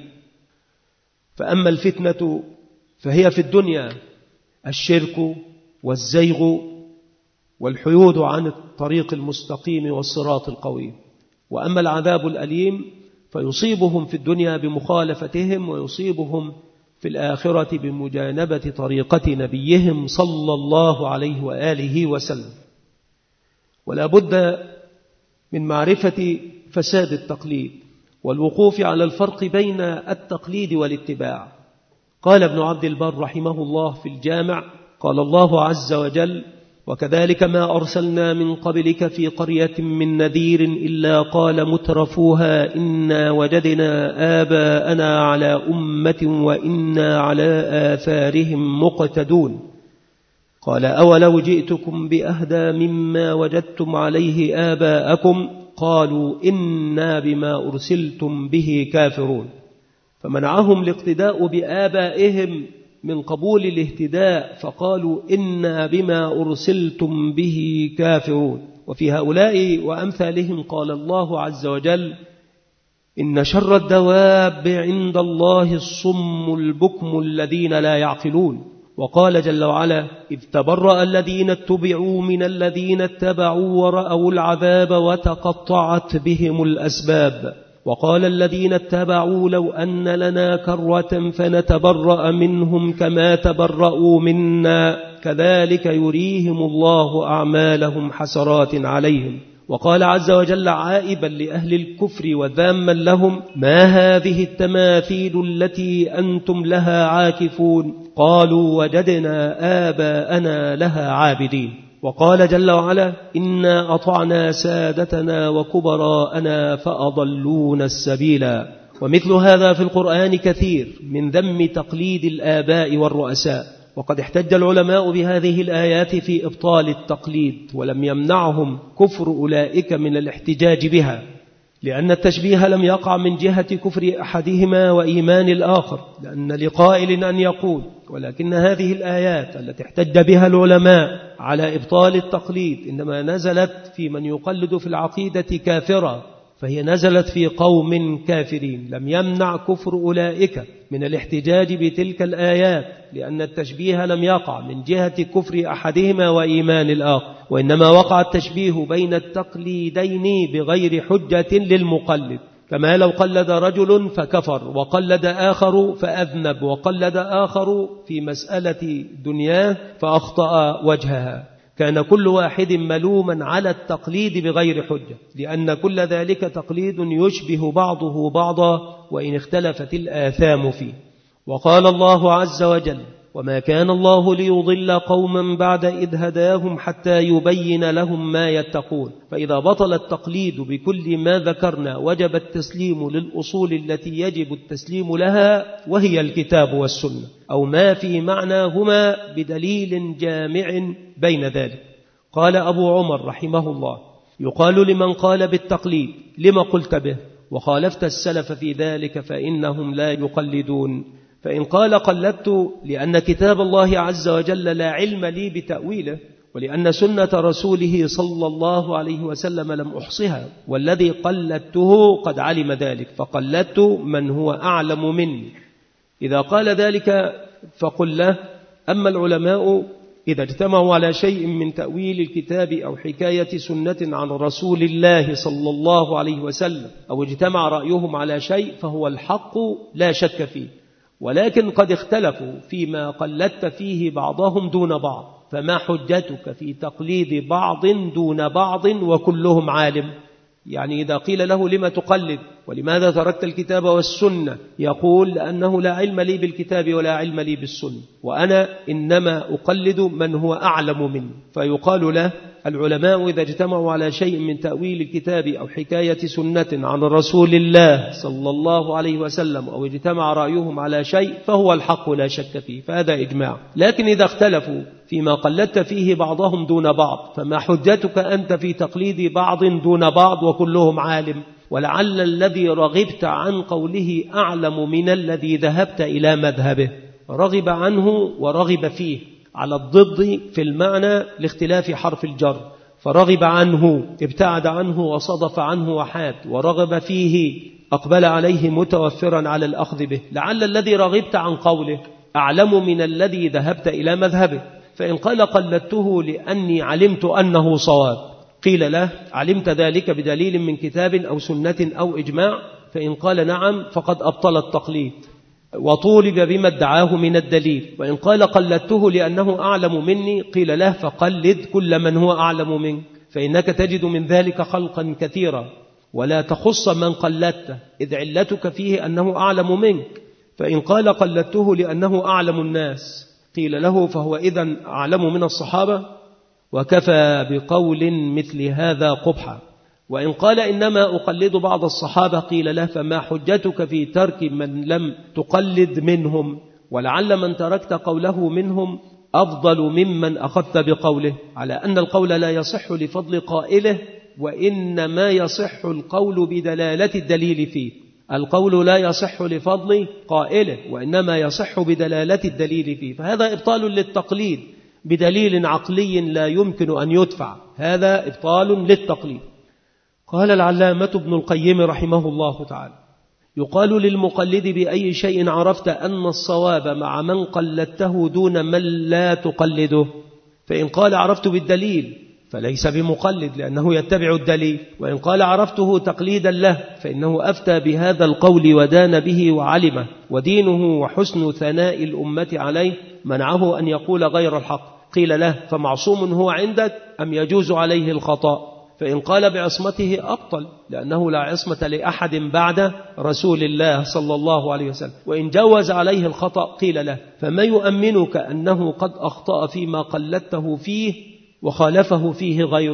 فأما الفتنة فهي في الدنيا الشرك والزيغ والحيود عن الطريق المستقيم والصراط القويم. وأما العذاب الأليم فيصيبهم في الدنيا بمخالفتهم، ويصيبهم في الآخرة بمجانبة طريقة نبيهم صلى الله عليه وآله وسلم. ولا بد من معرفة فساد التقليد والوقوف على الفرق بين التقليد والاتباع. قال ابن عبد البر رحمه الله في الجامع: قال الله عز وجل: وكذلك ما أرسلنا من قبلك في قرية من نذير إلا قال مترفوها إنا وجدنا آباءنا على أمة وإنا على آثارهم مقتدون. قال: أولو جئتكم بأهدى مما وجدتم عليه آباءكم قالوا إنا بما أرسلتم به كافرون. فمنعهم الاقتداء بآبائهم من قبول الاهتداء، فقالوا إنا بما أرسلتم به كافرون. وفي هؤلاء وأمثالهم قال الله عز وجل: إن شر الدواب عند الله الصم البكم الذين لا يعقلون. وقال جل وعلا: إذ تبرأ الذين اتبعوا من الذين اتبعوا ورأوا العذاب وتقطعت بهم الأسباب. وقال الذين اتبعوا لو أن لنا كرة فنتبرأ منهم كما تبرأوا منا كذلك يريهم الله أعمالهم حسرات عليهم. وقال عز وجل عائبا لأهل الكفر وذاما لهم: ما هذه التماثيل التي أنتم لها عاكفون؟ قالوا وجدنا آباءنا لها عابدين. وقال جل وعلا: إنا أطعنا سادتنا وكبراءنا فأضلون السبيلا. ومثل هذا في القرآن كثير من ذم تقليد الآباء والرؤساء، وقد احتج العلماء بهذه الآيات في إبطال التقليد، ولم يمنعهم كفر أولئك من الاحتجاج بها، لأن التشبيه لم يقع من جهة كفر أحدهما وإيمان الآخر، لأن لقائل أن يقول ولكن هذه الآيات التي احتج بها العلماء على إبطال التقليد إنما نزلت في من يقلد في العقيدة كافرا، فهي نزلت في قوم كافرين. لم يمنع كفر أولئك من الاحتجاج بتلك الآيات، لأن التشبيه لم يقع من جهة كفر أحدهما وإيمان الآخر، وإنما وقع التشبيه بين التقليدين بغير حجة للمقلد، كما لو قلد رجل فكفر وقلد آخر فأذنب وقلد آخر في مسألة دنياه فأخطأ وجهها، كان كل واحد ملوما على التقليد بغير حجة، لأن كل ذلك تقليد يشبه بعضه بعضا وإن اختلفت الآثام فيه. وقال الله عز وجل: وما كان الله ليضل قوما بعد إذ هداهم حتى يبين لهم ما يتقون. فإذا بطل التقليد بكل ما ذكرنا وجب التسليم للأصول التي يجب التسليم لها، وهي الكتاب والسنة، أو ما في معناهما بدليل جامع بين ذلك. قال أبو عمر رحمه الله: يقال لمن قال بالتقليد: لما قلت به وخالفت السلف في ذلك فإنهم لا يقلدون. فإن قال: قلدت لأن كتاب الله عز وجل لا علم لي بتأويله، ولأن سنة رسوله صلى الله عليه وسلم لم أحصها، والذي قلدته قد علم ذلك، فقلدت من هو أعلم مني. إذا قال ذلك فقل له: أما العلماء إذا اجتمعوا على شيء من تأويل الكتاب أو حكاية سنة عن رسول الله صلى الله عليه وسلم، أو اجتمع رأيهم على شيء فهو الحق لا شك فيه، ولكن قد اختلفوا فيما قلدت فيه بعضهم دون بعض، فما حجتك في تقليد بعض دون بعض وكلهم عالم؟ يعني إذا قيل له: لما تقلد ولماذا تركت الكتاب والسنة؟ يقول: لأنه لا علم لي بالكتاب ولا علم لي بالسنة، وأنا إنما أقلد من هو أعلم مني. فيقال له: العلماء إذا اجتمعوا على شيء من تأويل الكتاب أو حكاية سنة عن رسول الله صلى الله عليه وسلم، أو اجتمع رأيهم على شيء فهو الحق لا شك فيه، فهذا إجماع. لكن إذا اختلفوا فيما قلدت فيه بعضهم دون بعض، فما حجتك أنت في تقليد بعض دون بعض وكلهم عالم؟ ولعل الذي رغبت عن قوله أعلم من الذي ذهبت إلى مذهبه، رغب عنه ورغب فيه على الضد في المعنى لاختلاف حرف الجر، فرغب عنه ابتعد عنه وصدف عنه وحاد، ورغب فيه أقبل عليه متوفرا على الأخذ به. لعل الذي رغبت عن قوله أعلم من الذي ذهبت إلى مذهبه. فإن قال: قلدته لأني علمت أنه صواب، قيل له: علمت ذلك بدليل من كتاب أو سنة أو إجماع؟ فإن قال: نعم، فقد أبطل التقليد وطولب بما ادعاه من الدليل. وإن قال: قلدته لأنه أعلم مني، قيل له: فقلد كل من هو أعلم منك، فإنك تجد من ذلك خلقا كثيرا، ولا تخص من قلدته، إذ علتك فيه أنه أعلم منك. فإن قال: قلدته لأنه أعلم الناس، قيل له: فهو إذن أعلم من الصحابة، وكفى بقول مثل هذا قبحا. وإن قال: إنما أقلد بعض الصحابة، قيل له: فما حجتك في ترك من لم تقلد منهم؟ ولعل من تركت قوله منهم أفضل ممن أخذت بقوله، على أن القول لا يصح لفضل قائله، وإنما يصح القول بدلالة الدليل فيه. القول لا يصح لفضل قائله، وإنما يصح بدلالة الدليل فيه، فهذا إبطال للتقليد بدليل عقلي لا يمكن أن يدفع، هذا إبطال للتقليد. قال العلامة ابن القيم رحمه الله تعالى: يقال للمقلد: بأي شيء عرفت أن الصواب مع من قلدته دون من لا تقلده؟ فإن قال: عرفت بالدليل، فليس بمقلد لأنه يتبع الدليل. وإن قال: عرفته تقليدا له، فإنه أفتى بهذا القول ودان به وعلمه، ودينه وحسن ثناء الأمة عليه منعه أن يقول غير الحق. قيل له: فمعصوم هو عندك أم يجوز عليه الخطأ؟ فإن قال: بعصمته، أبطل، لأنه لا عصمة لأحد بعد رسول الله صلى الله عليه وسلم. وإن جوز عليه الخطأ، قيل له: فما يؤمنك أنه قد أخطأ فيما قلدته فيه وخالفه فيه غيره؟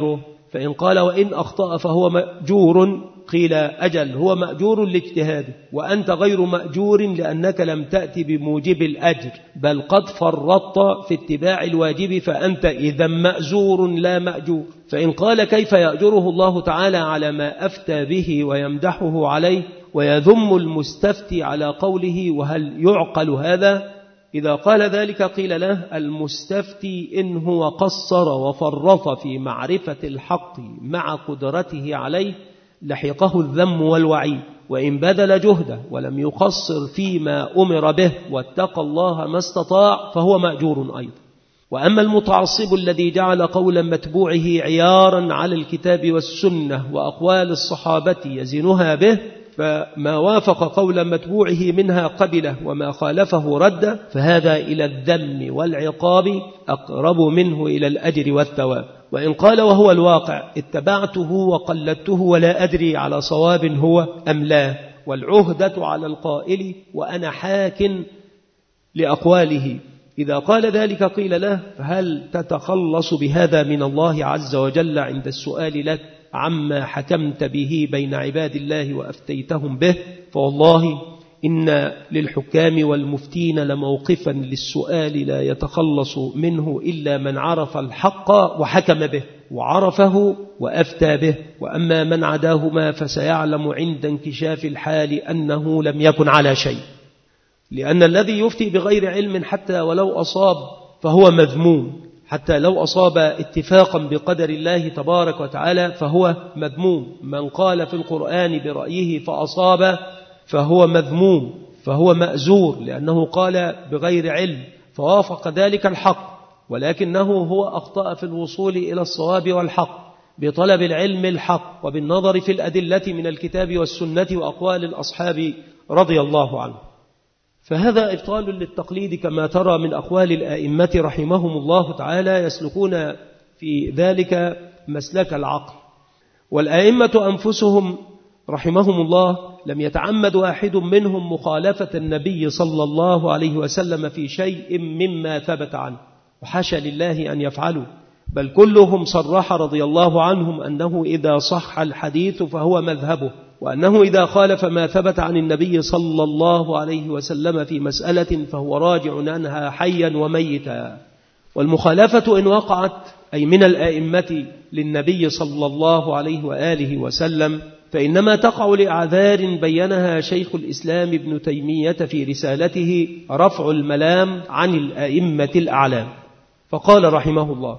فإن قال وإن أخطأ فهو مأجور قيل أجل هو مأجور لاجتهاده، وأنت غير مأجور لأنك لم تأتي بموجب الأجر، بل قد فرطت في اتباع الواجب، فأنت إذا مأزور لا مأجور. فإن قال كيف يأجره الله تعالى على ما أفتى به ويمدحه عليه ويذم المستفتي على قوله وهل يعقل هذا؟ إذا قال ذلك قيل له المستفتي إن هو قصر وفرط في معرفة الحق مع قدرته عليه لحقه الذم والوعيد، وإن بذل جهده ولم يقصر فيما أمر به واتقى الله ما استطاع فهو مأجور أيضا. وأما المتعصب الذي جعل قول متبوعه عيارا على الكتاب والسنة وأقوال الصحابة يزنها به، فما وافق قول متبوعه منها قبله وما خالفه رد، فهذا إلى الذم والعقاب أقرب منه إلى الأجر والثواب. وإن قال وهو الواقع اتبعته وقلدته ولا أدري على صواب هو أم لا، والعهدة على القائل وأنا حاك لأقواله، إذا قال ذلك قيل له فهل تتخلص بهذا من الله عز وجل عند السؤال لك عما حكمت به بين عباد الله وأفتيتهم به؟ فوالله إن للحكام والمفتين لموقفا للسؤال لا يتخلص منه إلا من عرف الحق وحكم به وعرفه وأفتى به، وأما من عداهما فسيعلم عند انكشاف الحال أنه لم يكن على شيء، لأن الذي يفتي بغير علم حتى ولو أصاب فهو مذموم، حتى لو أصاب اتفاقا بقدر الله تبارك وتعالى فهو مذموم. من قال في القرآن برأيه فأصاب فهو مذموم، فهو مأزور لأنه قال بغير علم فوافق ذلك الحق، ولكنه هو أخطأ في الوصول إلى الصواب والحق بطلب العلم الحق وبالنظر في الأدلة من الكتاب والسنة وأقوال الأصحاب رضي الله عنه. فهذا إبطال للتقليد كما ترى من أقوال الآئمة رحمهم الله تعالى، يسلكون في ذلك مسلك العقل. والآئمة أنفسهم رحمهم الله لم يتعمد واحد منهم مخالفة النبي صلى الله عليه وسلم في شيء مما ثبت عنه، وحاشا لله أن يفعلوا، بل كلهم صرح رضي الله عنهم أنه إذا صح الحديث فهو مذهبه، وأنه إذا خالف ما ثبت عن النبي صلى الله عليه وسلم في مسألة فهو راجع عنها حيا وميتا. والمخالفة إن وقعت أي من الآئمة للنبي صلى الله عليه وآله وسلم فإنما تقع لأعذار بينها شيخ الإسلام ابن تيمية في رسالته رفع الملام عن الآئمة الأعلام، فقال رحمه الله: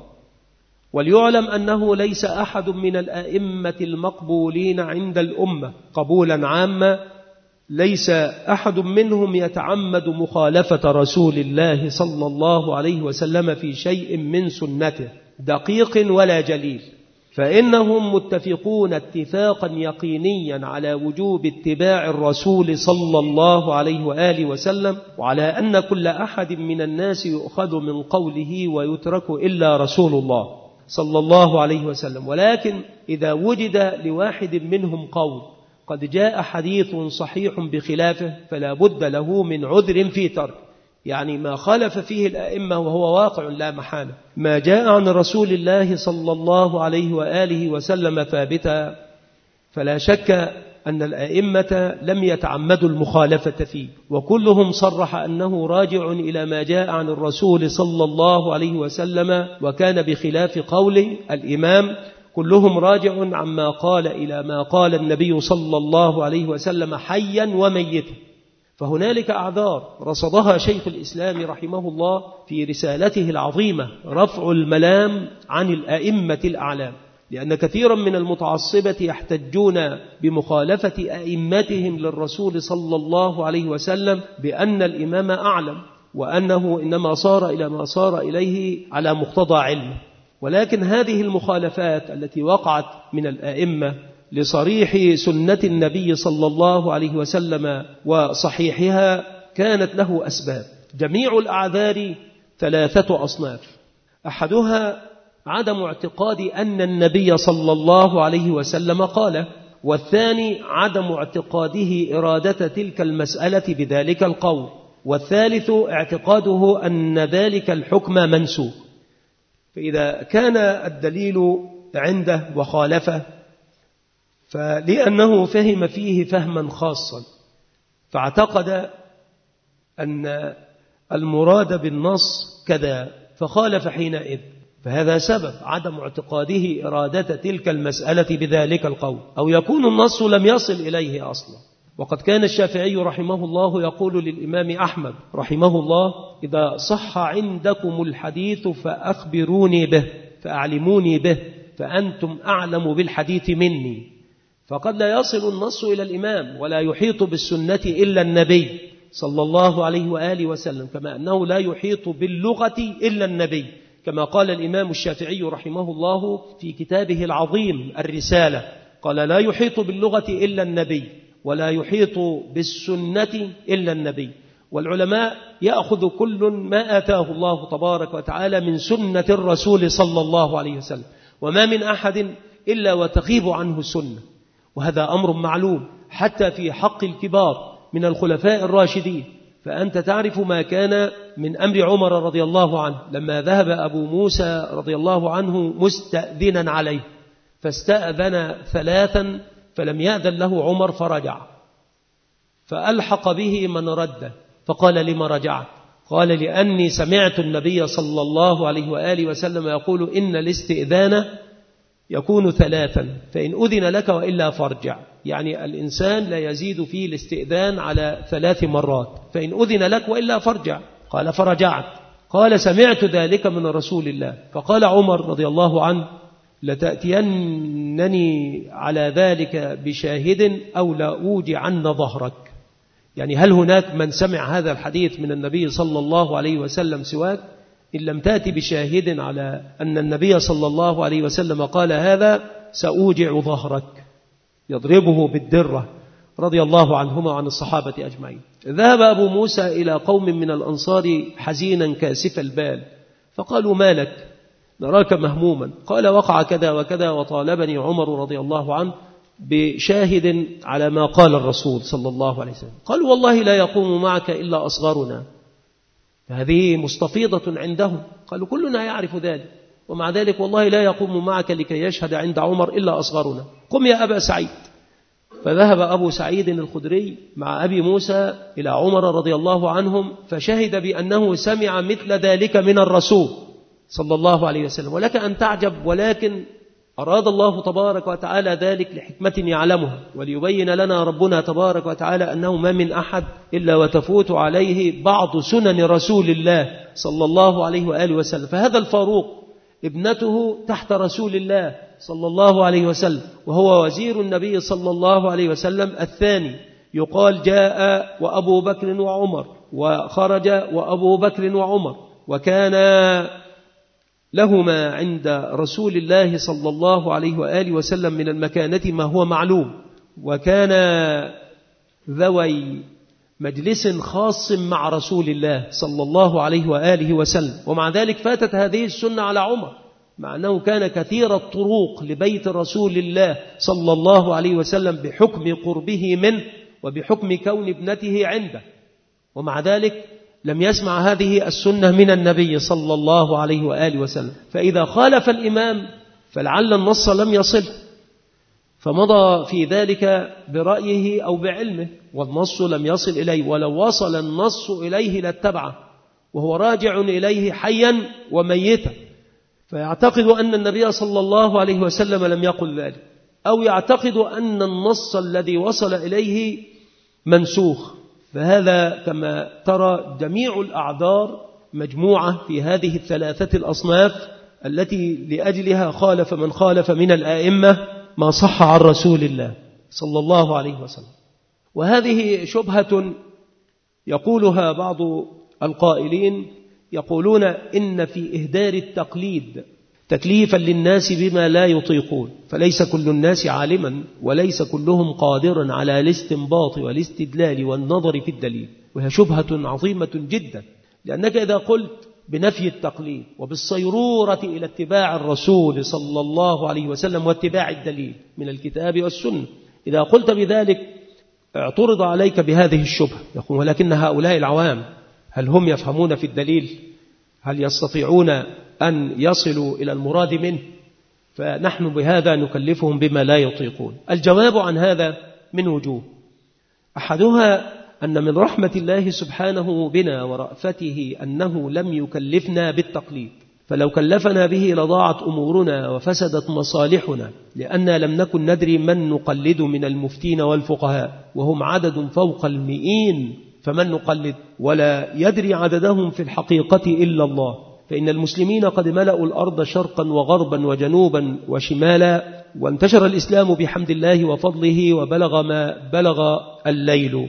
وليعلم أنه ليس أحد من الآئمة المقبولين عند الأمة قبولا عاما، ليس أحد منهم يتعمد مخالفة رسول الله صلى الله عليه وسلم في شيء من سنته دقيق ولا جليل، فإنهم متفقون اتفاقا يقينيا على وجوب اتباع الرسول صلى الله عليه وآله وسلم، وعلى أن كل أحد من الناس يؤخذ من قوله ويترك إلا رسول الله صلى الله عليه وسلم. ولكن إذا وجد لواحد منهم قول قد جاء حديث صحيح بخلافه فلا بد له من عذر في ترك، يعني ما خالف فيه الأئمة وهو واقع لا محالة، ما جاء عن رسول الله صلى الله عليه وآله وسلم ثابتا، فلا شك أن الأئمة لم يتعمدوا المخالفة فيه، وكلهم صرح أنه راجع إلى ما جاء عن الرسول صلى الله عليه وسلم وكان بخلاف قول الإمام، كلهم راجع عما قال إلى ما قال النبي صلى الله عليه وسلم حيا وميتا. فهنالك أعذار رصدها شيخ الإسلام رحمه الله في رسالته العظيمة رفع الملام عن الأئمة الأعلام، لأن كثيرا من المتعصبة يحتجون بمخالفة أئمتهم للرسول صلى الله عليه وسلم بأن الإمام أعلم، وأنه إنما صار إلى ما صار إليه على مقتضى علمه. ولكن هذه المخالفات التي وقعت من الأئمة لصريح سنة النبي صلى الله عليه وسلم وصحيحها كانت له أسباب. جميع الأعذار ثلاثة أصناف: أحدها عدم اعتقاد أن النبي صلى الله عليه وسلم قال، والثاني عدم اعتقاده إرادة تلك المسألة بذلك القول، والثالث اعتقاده أن ذلك الحكم منسوخ. فإذا كان الدليل عنده وخالفه، فلأنه فهم فيه فهما خاصا فاعتقد أن المراد بالنص كذا فخالف حينئذ، فهذا سبب عدم اعتقاده إرادة تلك المسألة بذلك القول، أو يكون النص لم يصل إليه أصلا. وقد كان الشافعي رحمه الله يقول للإمام أحمد رحمه الله: إذا صح عندكم الحديث فأخبروني به، فأعلموني به، فأنتم أعلم بالحديث مني. فقد لا يصل النص إلى الإمام ولا يحيط بالسنة إلا النبي صلى الله عليه وآله وسلم، كما أنه لا يحيط باللغة إلا النبي، كما قال الإمام الشافعي رحمه الله في كتابه العظيم الرسالة، قال: لا يحيط باللغة إلا النبي ولا يحيط بالسنة إلا النبي. والعلماء يأخذ كل ما آتاه الله تبارك وتعالى من سنة الرسول صلى الله عليه وسلم، وما من أحد إلا وتغيب عنه السنة، وهذا أمر معلوم حتى في حق الكبار من الخلفاء الراشدين. فأنت تعرف ما كان من أمر عمر رضي الله عنه لما ذهب أبو موسى رضي الله عنه مستأذنا عليه، فاستأذن ثلاثا فلم يأذن له عمر فرجع، فألحق به من رده، فقال: لما رجعت؟ قال: لأني سمعت النبي صلى الله عليه وآله وسلم يقول: إن الاستئذان يكون ثلاثا، فإن أذن لك وإلا فارجع. يعني الإنسان لا يزيد فيه الاستئذان على ثلاث مرات، فإن أذن لك وإلا فارجع. قال: فرجعت. قال: سمعت ذلك من رسول الله. فقال عمر رضي الله عنه: لتأتينني على ذلك بشاهد أو لا أوجعن ظهرك. يعني هل هناك من سمع هذا الحديث من النبي صلى الله عليه وسلم سواك؟ إن لم تأتي بشاهد على أن النبي صلى الله عليه وسلم قال هذا سأوجع ظهرك، يضربه بالدرة رضي الله عنهما وعن الصحابة أجمعين. ذهب أبو موسى إلى قوم من الأنصار حزينا كاسف البال، فقالوا: ما لك؟ نراك مهموما. قال: وقع كذا وكذا، وطالبني عمر رضي الله عنه بشاهد على ما قال الرسول صلى الله عليه وسلم. قالوا: والله لا يقوم معك إلا أصغرنا. هذه مستفيضة عندهم، قالوا: كلنا يعرف ذلك، ومع ذلك والله لا يقوم معك لكي يشهد عند عمر إلا أصغرنا، قم يا أبا سعيد. فذهب أبو سعيد الخدري مع أبي موسى إلى عمر رضي الله عنهم، فشهد بأنه سمع مثل ذلك من الرسول صلى الله عليه وسلم. ولك أن تعجب، ولكن أراد الله تبارك وتعالى ذلك لحكمة يعلمها، وليبين لنا ربنا تبارك وتعالى أنه ما من أحد إلا وتفوت عليه بعض سنن رسول الله صلى الله عليه وآله وسلم. فهذا الفاروق ابنته تحت رسول الله صلى الله عليه وسلم، وهو وزير النبي صلى الله عليه وسلم الثاني. يقال: جاء وأبو بكر وعمر، وخرج وأبو بكر وعمر، وكان لهما عند رسول الله صلى الله عليه وآله وسلم من المكانة ما هو معلوم، وكان ذوي مجلس خاص مع رسول الله صلى الله عليه وآله وسلم. ومع ذلك فاتت هذه السنة على عمر، مع أنه كان كثير الطروق لبيت رسول الله صلى الله عليه وسلم بحكم قربه منه وبحكم كون ابنته عنده، ومع ذلك لم يسمع هذه السنة من النبي صلى الله عليه وآله وسلم. فإذا خالف الإمام فلعل النص لم يصل، فمضى في ذلك برأيه أو بعلمه، والنص لم يصل إليه، ولو وصل النص إليه لاتبعه، وهو راجع إليه حيا وميتا. فيعتقد أن النبي صلى الله عليه وسلم لم يقل ذلك، أو يعتقد أن النص الذي وصل إليه منسوخ. فهذا كما ترى جميع الأعذار مجموعة في هذه الثلاثة الأصناف التي لأجلها خالف من خالف من الآئمة ما صح عن رسول الله صلى الله عليه وسلم. وهذه شبهة يقولها بعض القائلين، يقولون إن في إهدار التقليد تكليفا للناس بما لا يطيقون، فليس كل الناس عالما، وليس كلهم قادرا على الاستنباط والاستدلال والنظر في الدليل. وهي شبهة عظيمة جدا، لأنك إذا قلت بنفي التقليد وبالصيرورة إلى اتباع الرسول صلى الله عليه وسلم واتباع الدليل من الكتاب والسنة، إذا قلت بذلك اعترض عليك بهذه الشبهة، يقول: ولكن هؤلاء العوام هل هم يفهمون في الدليل؟ هل يستطيعون أن يصلوا إلى المراد منه؟ فنحن بهذا نكلفهم بما لا يطيقون. الجواب عن هذا من وجوه، أحدها أن من رحمة الله سبحانه بنا ورأفته أنه لم يكلفنا بالتقليد، فلو كلفنا به لضاعت أمورنا وفسدت مصالحنا، لأننا لم نكن ندري من نقلد من المفتين والفقهاء، وهم عدد فوق المئين، فمن نقلد؟ ولا يدري عددهم في الحقيقة إلا الله، فإن المسلمين قد ملأوا الأرض شرقا وغربا وجنوبا وشمالا، وانتشر الإسلام بحمد الله وفضله وبلغ ما بلغ الليل.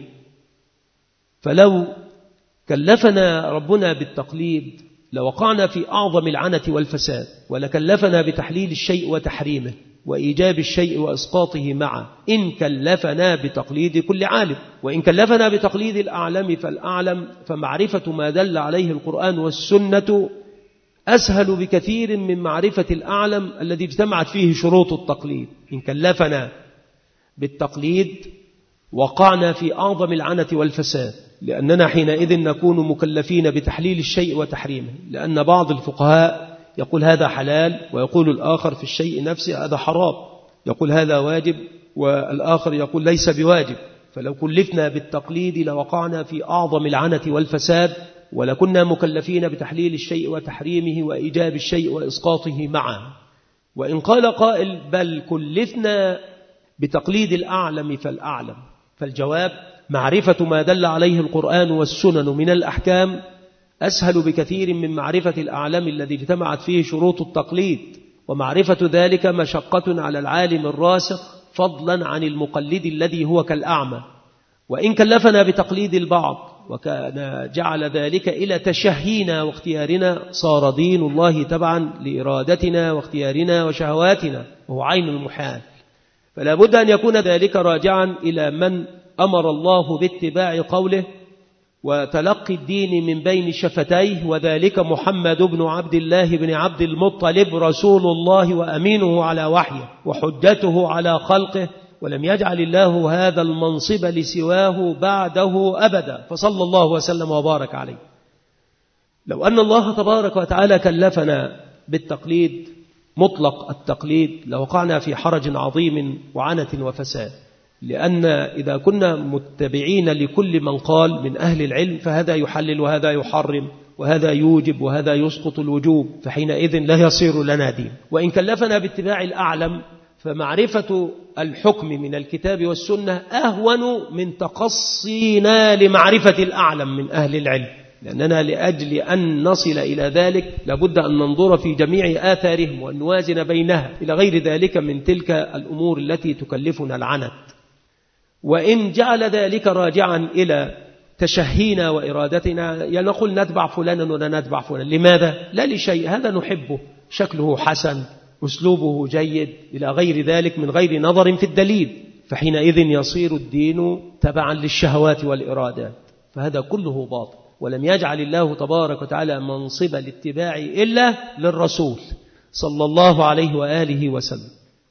فلو كلفنا ربنا بالتقليد لوقعنا في أعظم العنة والفساد، ولكلفنا بتحليل الشيء وتحريمه وإيجاب الشيء وإسقاطه معه، إن كلفنا بتقليد كل عالم. وإن كلفنا بتقليد الأعلم فالأعلم، فمعرفة ما دل عليه القرآن والسنة أسهل بكثير من معرفة الأعلم الذي اجتمعت فيه شروط التقليد. إن كلفنا بالتقليد وقعنا في أعظم العنة والفساد، لأننا حينئذ نكون مكلفين بتحليل الشيء وتحريمه، لأن بعض الفقهاء يقول هذا حلال، ويقول الآخر في الشيء نفسه هذا حرام، يقول هذا واجب والآخر يقول ليس بواجب. فلو كلفنا بالتقليد لوقعنا في أعظم العنة والفساد، ولكنا مكلفين بتحليل الشيء وتحريمه وإيجاب الشيء وإسقاطه معه. وإن قال قائل بل كلفنا بتقليد الأعلم فالأعلم، فالجواب معرفة ما دل عليه القرآن والسنن من الأحكام أسهل بكثير من معرفة الأعلم الذي اجتمعت فيه شروط التقليد، ومعرفة ذلك مشقة على العالم الراسخ فضلا عن المقلد الذي هو كالأعمى. وإن كلفنا بتقليد البعض وكان جعل ذلك إلى تشهينا واختيارنا، صار دين الله تبعا لإرادتنا واختيارنا وشهواتنا، وهو عين المحال. فلا بد أن يكون ذلك راجعا إلى من أمر الله باتباع قوله وتلقي الدين من بين شفتيه، وذلك محمد بن عبد الله بن عبد المطلب رسول الله وأمينه على وحيه وحجته على خلقه، ولم يجعل الله هذا المنصب لسواه بعده أبدا، فصلى الله وسلم وبارك عليه. لو أن الله تبارك وتعالى كلفنا بالتقليد مطلق التقليد لوقعنا في حرج عظيم وعنة وفساد، لأن إذا كنا متبعين لكل من قال من أهل العلم فهذا يحلل وهذا يحرم وهذا يوجب وهذا يسقط الوجوب، فحينئذ لا يصير لنا دين. وإن كلفنا باتباع الأعلم فمعرفة الحكم من الكتاب والسنة أهون من تقصينا لمعرفة الأعلم من أهل العلم، لأننا لأجل أن نصل إلى ذلك لابد أن ننظر في جميع آثارهم وأن نوازن بينها إلى غير ذلك من تلك الأمور التي تكلفنا العنت. وإن جعل ذلك راجعا إلى تشهينا وإرادتنا، يعني نقول نتبع فلانا ولا نتبع فلانا، لماذا؟ لا لشيء، هذا نحبه، شكله حسن، أسلوبه جيد، إلى غير ذلك من غير نظر في الدليل، فحينئذ يصير الدين تبعا للشهوات والإرادات، فهذا كله باطل. ولم يجعل الله تبارك وتعالى منصب الاتباع إلا للرسول صلى الله عليه وآله وسلم.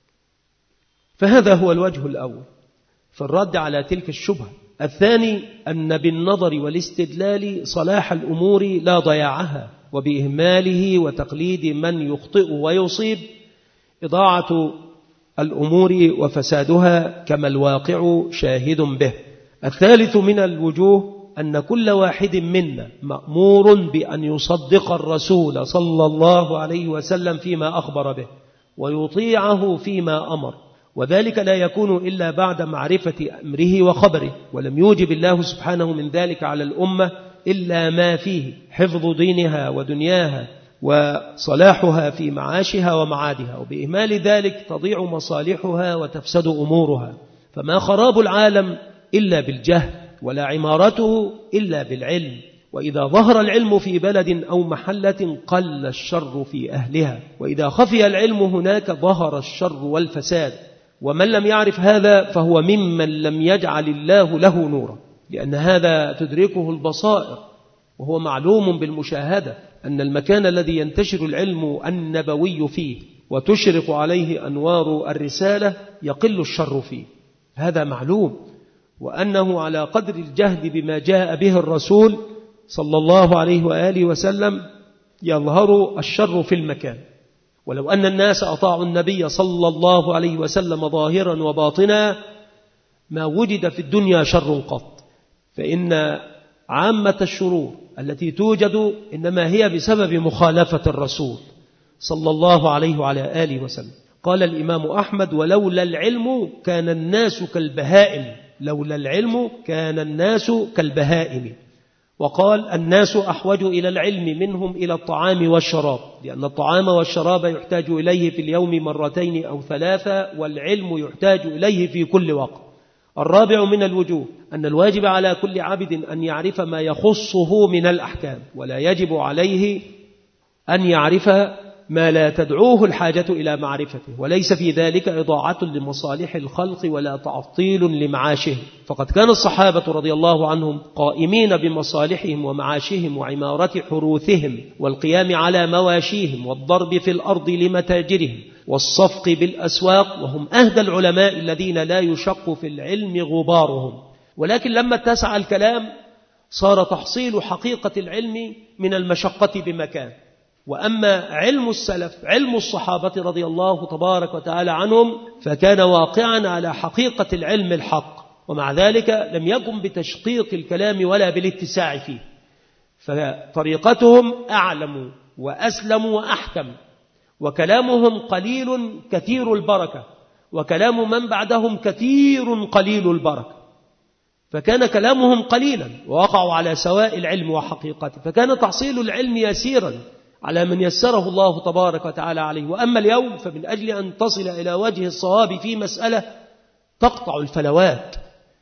فهذا هو الوجه الأول في الرد على تلك الشبهة. الثاني أن بالنظر والاستدلال صلاح الأمور لا ضياعها، وبإهماله وتقليد من يخطئ ويصيب إضاعة الأمور وفسادها كما الواقع شاهد به. الثالث من الوجوه أن كل واحد منا مأمور بأن يصدق الرسول صلى الله عليه وسلم فيما أخبر به ويطيعه فيما أمر، وذلك لا يكون إلا بعد معرفة أمره وخبره، ولم يوجب الله سبحانه من ذلك على الأمة إلا ما فيه حفظ دينها ودنياها وصلاحها في معاشها ومعادها، وبإهمال ذلك تضيع مصالحها وتفسد أمورها. فما خراب العالم إلا بالجهل، ولا عمارته إلا بالعلم، وإذا ظهر العلم في بلد أو محلة قل الشر في أهلها، وإذا خفي العلم هناك ظهر الشر والفساد. ومن لم يعرف هذا فهو ممن لم يجعل الله له نورا، لأن هذا تدركه البصائر، وهو معلوم بالمشاهدة أن المكان الذي ينتشر العلم النبوي فيه وتشرق عليه أنوار الرسالة يقل الشر فيه، هذا معلوم، وأنه على قدر الجهد بما جاء به الرسول صلى الله عليه وآله وسلم يظهر الشر في المكان. ولو أن الناس أطاعوا النبي صلى الله عليه وسلم ظاهرا وباطنا ما وجد في الدنيا شر قط، فإن عامة الشرور التي توجد إنما هي بسبب مخالفة الرسول صلى الله عليه وعلى آله وسلم. قال الإمام أحمد: ولولا العلم كان الناس كالبهائم، لولا العلم كان الناس كالبهائم. وقال: الناس أحوج إلى العلم منهم إلى الطعام والشراب، لأن الطعام والشراب يحتاج إليه في اليوم مرتين أو ثلاثة، والعلم يحتاج إليه في كل وقت. الرابع من الوجوه أن الواجب على كل عبد أن يعرف ما يخصه من الأحكام، ولا يجب عليه أن يعرف ما لا تدعوه الحاجة إلى معرفته، وليس في ذلك إضاعة لمصالح الخلق ولا تعطيل لمعاشه. فقد كان الصحابة رضي الله عنهم قائمين بمصالحهم ومعاشهم وعمارة حروثهم والقيام على مواشيهم والضرب في الأرض لمتاجرهم والصفق بالأسواق، وهم أهدى العلماء الذين لا يشق في العلم غبارهم. ولكن لما اتسع الكلام صار تحصيل حقيقة العلم من المشقة بمكان. وأما علم السلف علم الصحابة رضي الله تبارك وتعالى عنهم فكان واقعا على حقيقة العلم الحق، ومع ذلك لم يقم بتشقيق الكلام ولا بالاتساع فيه، فطريقتهم أعلم وأسلم وأحكم، وكلامهم قليل كثير البركة، وكلام من بعدهم كثير قليل البركة. فكان كلامهم قليلا ووقعوا على سواء العلم وحقيقته، فكان تحصيل العلم يسيرا على من يسره الله تبارك وتعالى عليه. وأما اليوم فمن أجل أن تصل إلى وجه الصواب في مسألة تقطع الفلوات،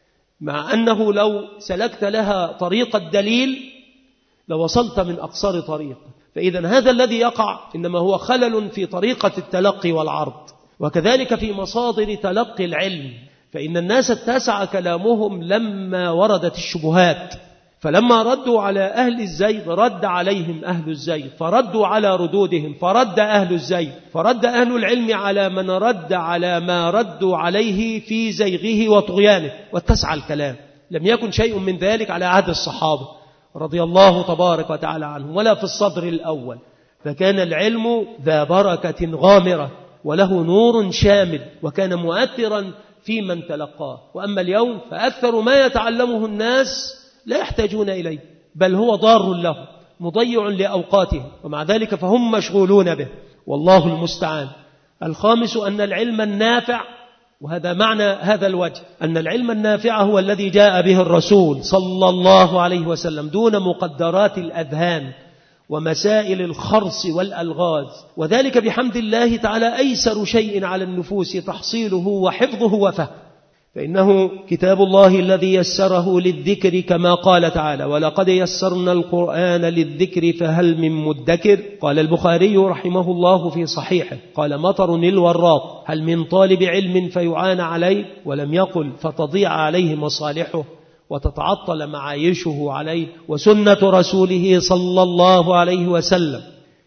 مع أنه لو سلكت لها طريق الدليل لوصلت من أقصر طريق. فإذا هذا الذي يقع إنما هو خلل في طريقة التلقي والعرض، وكذلك في مصادر تلقي العلم. فإن الناس اتسع كلامهم لما وردت الشبهات، فلما ردوا على أهل الزيغ رد عليهم أهل الزيغ، فردوا على ردودهم فرد أهل الزيغ، فرد أهل العلم على من رد على ما ردوا عليه في زيغه وطغيانه، واتسع الكلام. لم يكن شيء من ذلك على عهد الصحابة رضي الله تبارك وتعالى عنهم ولا في الصدر الأول، فكان العلم ذا بركة غامرة وله نور شامل، وكان مؤثرا في من تلقاه. وأما اليوم فأكثر ما يتعلمه الناس لا يحتاجون إليه، بل هو ضار له مضيع لأوقاتهم، ومع ذلك فهم مشغولون به، والله المستعان. الخامس أن العلم النافع، وهذا معنى هذا الوجه، أن العلم النافع هو الذي جاء به الرسول صلى الله عليه وسلم دون مقدرات الأذهان ومسائل الخرص والألغاز، وذلك بحمد الله تعالى أيسر شيء على النفوس تحصيله وحفظه وفهم، فإنه كتاب الله الذي يسره للذكر كما قال تعالى: ولقد يسرنا القرآن للذكر فهل من مدكر. قال البخاري رحمه الله في صحيحه: قال مطر الوراق هل من طالب علم فيعان عليه، ولم يقل فتضيع عليه مصالحه وتتعطل معايشه عليه. وسنة رسوله صلى الله عليه وسلم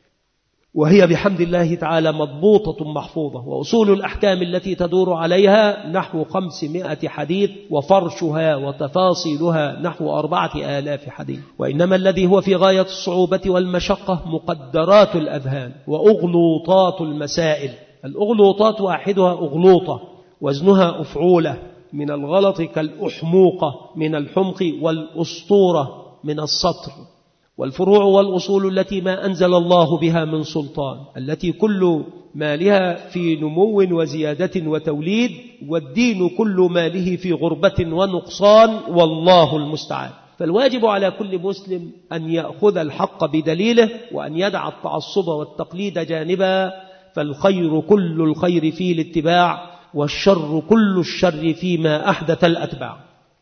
وهي بحمد الله تعالى مضبوطة محفوظة، وأصول الأحكام التي تدور عليها نحو خمسمائة حديث، وفرشها وتفاصيلها نحو أربعة آلاف حديث. وإنما الذي هو في غاية الصعوبة والمشقة مقدرات الأذهان وأغلوطات المسائل. الأغلوطات واحدها أغلوطة وزنها أفعولة، من الغلط كالأحموقة من الحمق، والأسطورة من السطر. والفروع والأصول التي ما أنزل الله بها من سلطان، التي كل مالها في نمو وزيادة وتوليد، والدين كل ماله في غربة ونقصان، والله المستعان. فالواجب على كل مسلم أن يأخذ الحق بدليله، وأن يدع التعصب والتقليد جانبا، فالخير كل الخير في الاتباع، والشر كل الشر فيما أحدث الأتباع.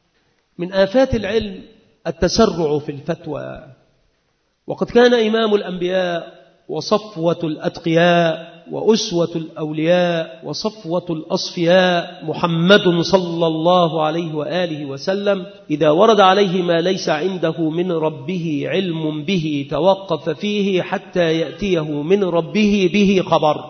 من آفات العلم التسرع في الفتوى، وقد كان إمام الأنبياء وصفوة الأتقياء وأسوة الأولياء وصفوة الأصفياء محمد صلى الله عليه وآله وسلم إذا ورد عليه ما ليس عنده من ربه علم به توقف فيه حتى يأتيه من ربه به خبر.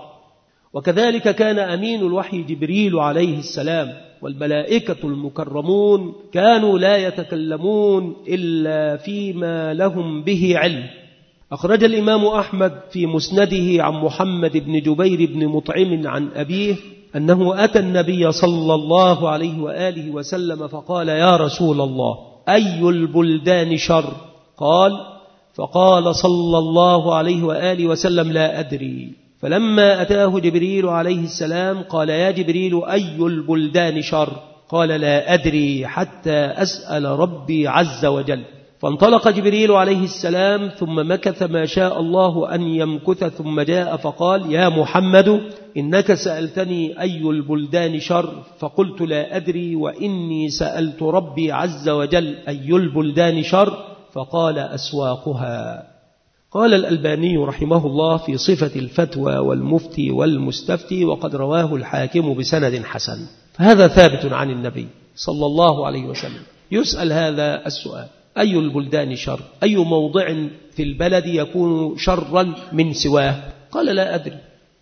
وكذلك كان أمين الوحي جبريل عليه السلام، والملائكة المكرمون كانوا لا يتكلمون إلا فيما لهم به علم. أخرج الإمام أحمد في مسنده عن محمد بن جبير بن مطعم عن أبيه أنه أتى النبي صلى الله عليه وآله وسلم فقال: يا رسول الله، أي البلدان شر؟ قال: فقال صلى الله عليه وآله وسلم: لا أدري. فلما أتاه جبريل عليه السلام قال: يا جبريل، أي البلدان شر؟ قال: لا أدري حتى أسأل ربي عز وجل. فانطلق جبريل عليه السلام ثم مكث ما شاء الله أن يمكث، ثم جاء فقال: يا محمد، إنك سألتني أي البلدان شر، فقلت: لا أدري، وإني سألت ربي عز وجل أي البلدان شر، فقال: أسواقها. قال الألباني رحمه الله في صفة الفتوى والمفتي والمستفتي، وقد رواه الحاكم بسند حسن. فهذا ثابت عن النبي صلى الله عليه وسلم. يسأل هذا السؤال: أي البلدان شر؟ أي موضع في البلد يكون شرا من سواه؟ قال: لا أدري.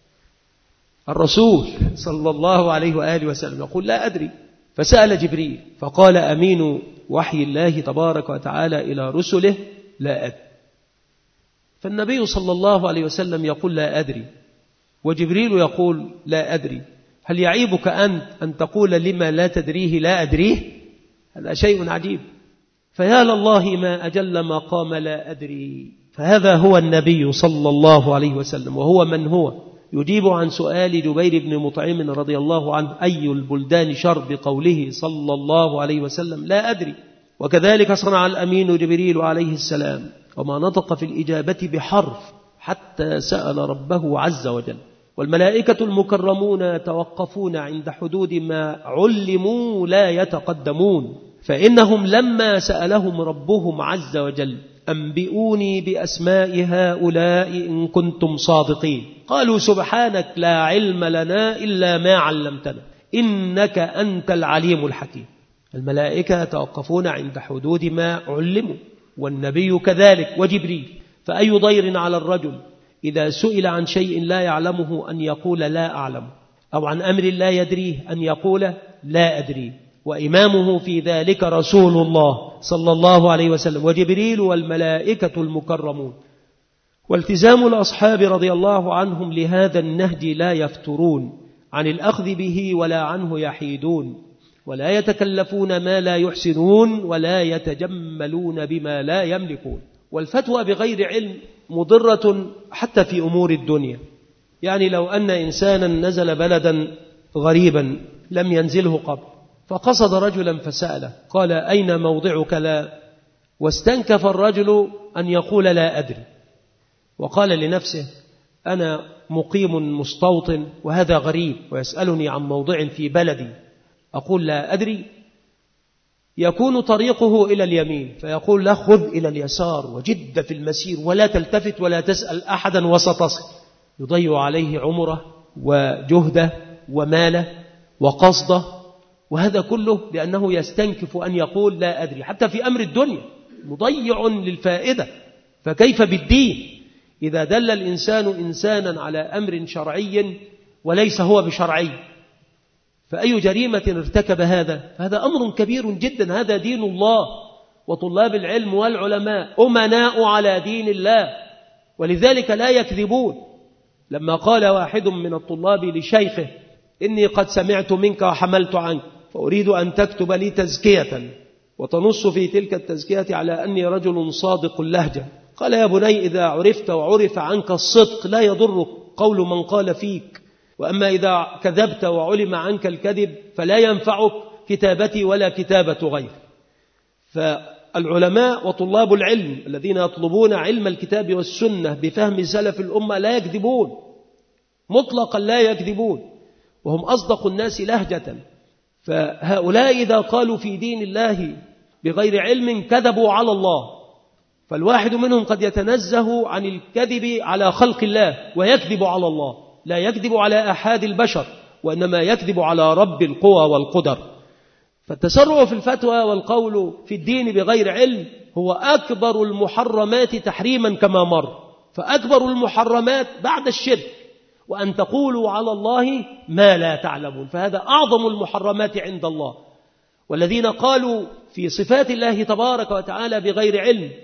الرسول صلى الله عليه وآله وسلم يقول: لا أدري. فسأل جبريل فقال أمين وحي الله تبارك وتعالى إلى رسله: لا أدري. فالنبي صلى الله عليه وسلم يقول: لا أدري، وجبريل يقول: لا أدري. هل يعيبك أنت أن تقول لما لا تدريه لا أدريه؟ هذا شيء عجيب. فيا لله ما أجل ما قام لا أدري. فهذا هو النبي صلى الله عليه وسلم، وهو من هو يجيب عن سؤال جبير بن مطعم رضي الله عنه: أي البلدان شر؟ بقوله صلى الله عليه وسلم: لا أدري. وكذلك صنع الأمين جبريل عليه السلام، وما نطق في الإجابة بحرف حتى سأل ربه عز وجل. والملائكة المكرمون توقفون عند حدود ما علموا لا يتقدمون، فإنهم لما سألهم ربهم عز وجل: أنبئوني بأسماء هؤلاء إن كنتم صادقين، قالوا: سبحانك لا علم لنا إلا ما علمتنا إنك أنت العليم الحكيم. الملائكة توقفون عند حدود ما علموا، والنبي كذلك، وجبريل. فأي ضير على الرجل إذا سئل عن شيء لا يعلمه أن يقول: لا أعلم، أو عن أمر لا يدريه أن يقول: لا أدري. وإمامه في ذلك رسول الله صلى الله عليه وسلم، وجبريل والملائكة المكرمون. والتزام الأصحاب رضي الله عنهم لهذا النهج لا يفترون عن الأخذ به ولا عنه يحيدون، ولا يتكلفون ما لا يحسنون، ولا يتجملون بما لا يملكون. والفتوى بغير علم مضرة حتى في أمور الدنيا. يعني لو أن إنسانا نزل بلدا غريبا لم ينزله قبل، فقصد رجلا فسأله قال: أين موضع كذا؟ واستنكف الرجل أن يقول: لا أدري. وقال لنفسه: أنا مقيم مستوطن وهذا غريب ويسألني عن موضع في بلدي، أقول لا أدري؟ يكون طريقه إلى اليمين فيقول له: خذ إلى اليسار وجد في المسير ولا تلتفت ولا تسأل أحدا وستصل. يضيع عليه عمره وجهده وماله وقصده، وهذا كله لأنه يستنكف أن يقول لا أدري. حتى في أمر الدنيا مضيع للفائدة، فكيف بالدين إذا دل الإنسان إنسانا على أمر شرعي وليس هو بشرعي؟ فأي جريمة ارتكب هذا؟ هذا أمر كبير جدا. هذا دين الله، وطلاب العلم والعلماء أمناء على دين الله، ولذلك لا يكذبون. لما قال واحد من الطلاب لشيخه: إني قد سمعت منك وحملت عنك، فأريد أن تكتب لي تزكية وتنص في تلك التزكية على أني رجل صادق اللهجة. قال: يا بني، إذا عرفت وعرف عنك الصدق لا يضرك قول من قال فيك، وأما إذا كذبت وعلم عنك الكذب فلا ينفعك كتابتي ولا كتابة غير. فالعلماء وطلاب العلم الذين يطلبون علم الكتاب والسنة بفهم سلف الأمة لا يكذبون مطلقا، لا يكذبون، وهم أصدق الناس لهجة. فهؤلاء إذا قالوا في دين الله بغير علم كذبوا على الله. فالواحد منهم قد يتنزه عن الكذب على خلق الله ويكذب على الله، لا يكذب على أحد البشر، وإنما يكذب على رب القوى والقدر. فالتسرع في الفتوى والقول في الدين بغير علم هو أكبر المحرمات تحريما كما مر. فأكبر المحرمات بعد الشرك وأن تقولوا على الله ما لا تعلمون، فهذا أعظم المحرمات عند الله. والذين قالوا في صفات الله تبارك وتعالى بغير علم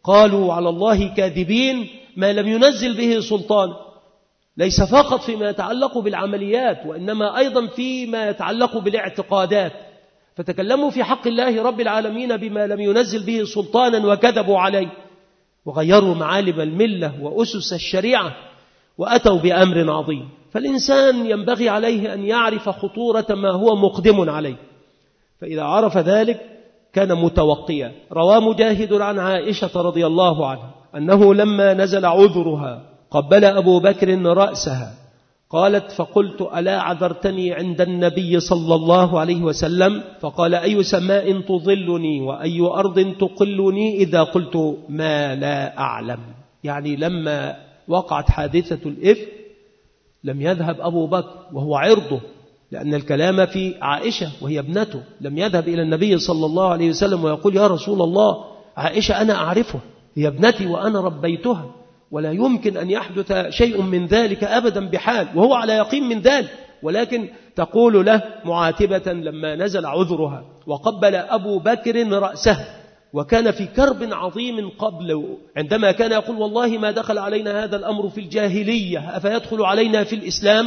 قالوا على الله كاذبين ما لم ينزل به سلطان، ليس فقط فيما يتعلق بالعمليات وإنما أيضا فيما يتعلق بالاعتقادات. فتكلموا في حق الله رب العالمين بما لم ينزل به سلطانا وكذبوا عليه وغيروا معالم الملة وأسس الشريعة وأتوا بأمر عظيم. فالإنسان ينبغي عليه أن يعرف خطورة ما هو مقدم عليه، فإذا عرف ذلك كان متوقيا. روى مجاهد عن عائشة رضي الله عنها أنه لما نزل عذرها قبل أبو بكر رأسها، قالت فقلت ألا عذرتني عند النبي صلى الله عليه وسلم؟ فقال أي سماء تظلني وأي أرض تقلني إذا قلت ما لا أعلم. يعني لما وقعت حادثة الإفك لم يذهب أبو بكر وهو عرضه، لأن الكلام في عائشة وهي ابنته، لم يذهب إلى النبي صلى الله عليه وسلم ويقول يا رسول الله عائشة أنا أعرفها هي ابنتي وأنا ربيتها ولا يمكن أن يحدث شيء من ذلك أبدا بحال، وهو على يقين من ذلك، ولكن تقول له معاتبة لما نزل عذرها وقبل أبو بكر رأسه، وكان في كرب عظيم قبل عندما كان يقول والله ما دخل علينا هذا الأمر في الجاهلية أفيدخل علينا في الإسلام،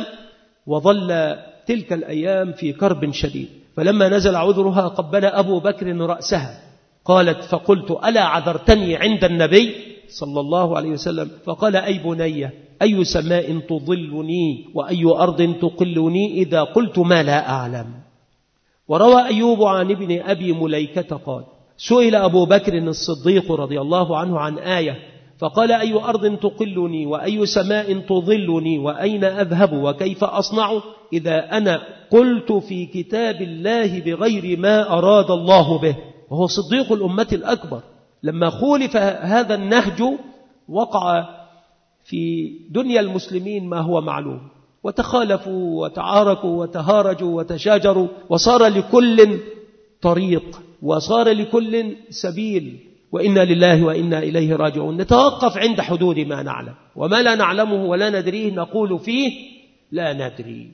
وظل تلك الأيام في كرب شديد. فلما نزل عذرها قبل أبو بكر رأسها، قالت فقلت ألا عذرتني عند النبي صلى الله عليه وسلم؟ فقال أي بني أي سماء تظلني وأي أرض تقلني إذا قلت ما لا أعلم. وروى أيوب عن ابن أبي مليكة قال سئل أبو بكر الصديق رضي الله عنه عن آية فقال أي أرض تقلني وأي سماء تظلني وأين أذهب وكيف أصنع إذا أنا قلت في كتاب الله بغير ما أراد الله به. وهو صديق الأمة الأكبر. لما خولف هذا النهج وقع في دنيا المسلمين ما هو معلوم، وتخالفوا وتعاركوا وتهارجوا وتشاجروا، وصار لكل طريق وصار لكل سبيل، وإنا لله وإنا إليه راجعون. نتوقف عند حدود ما نعلم، وما لا نعلمه ولا ندريه نقول فيه لا ندري.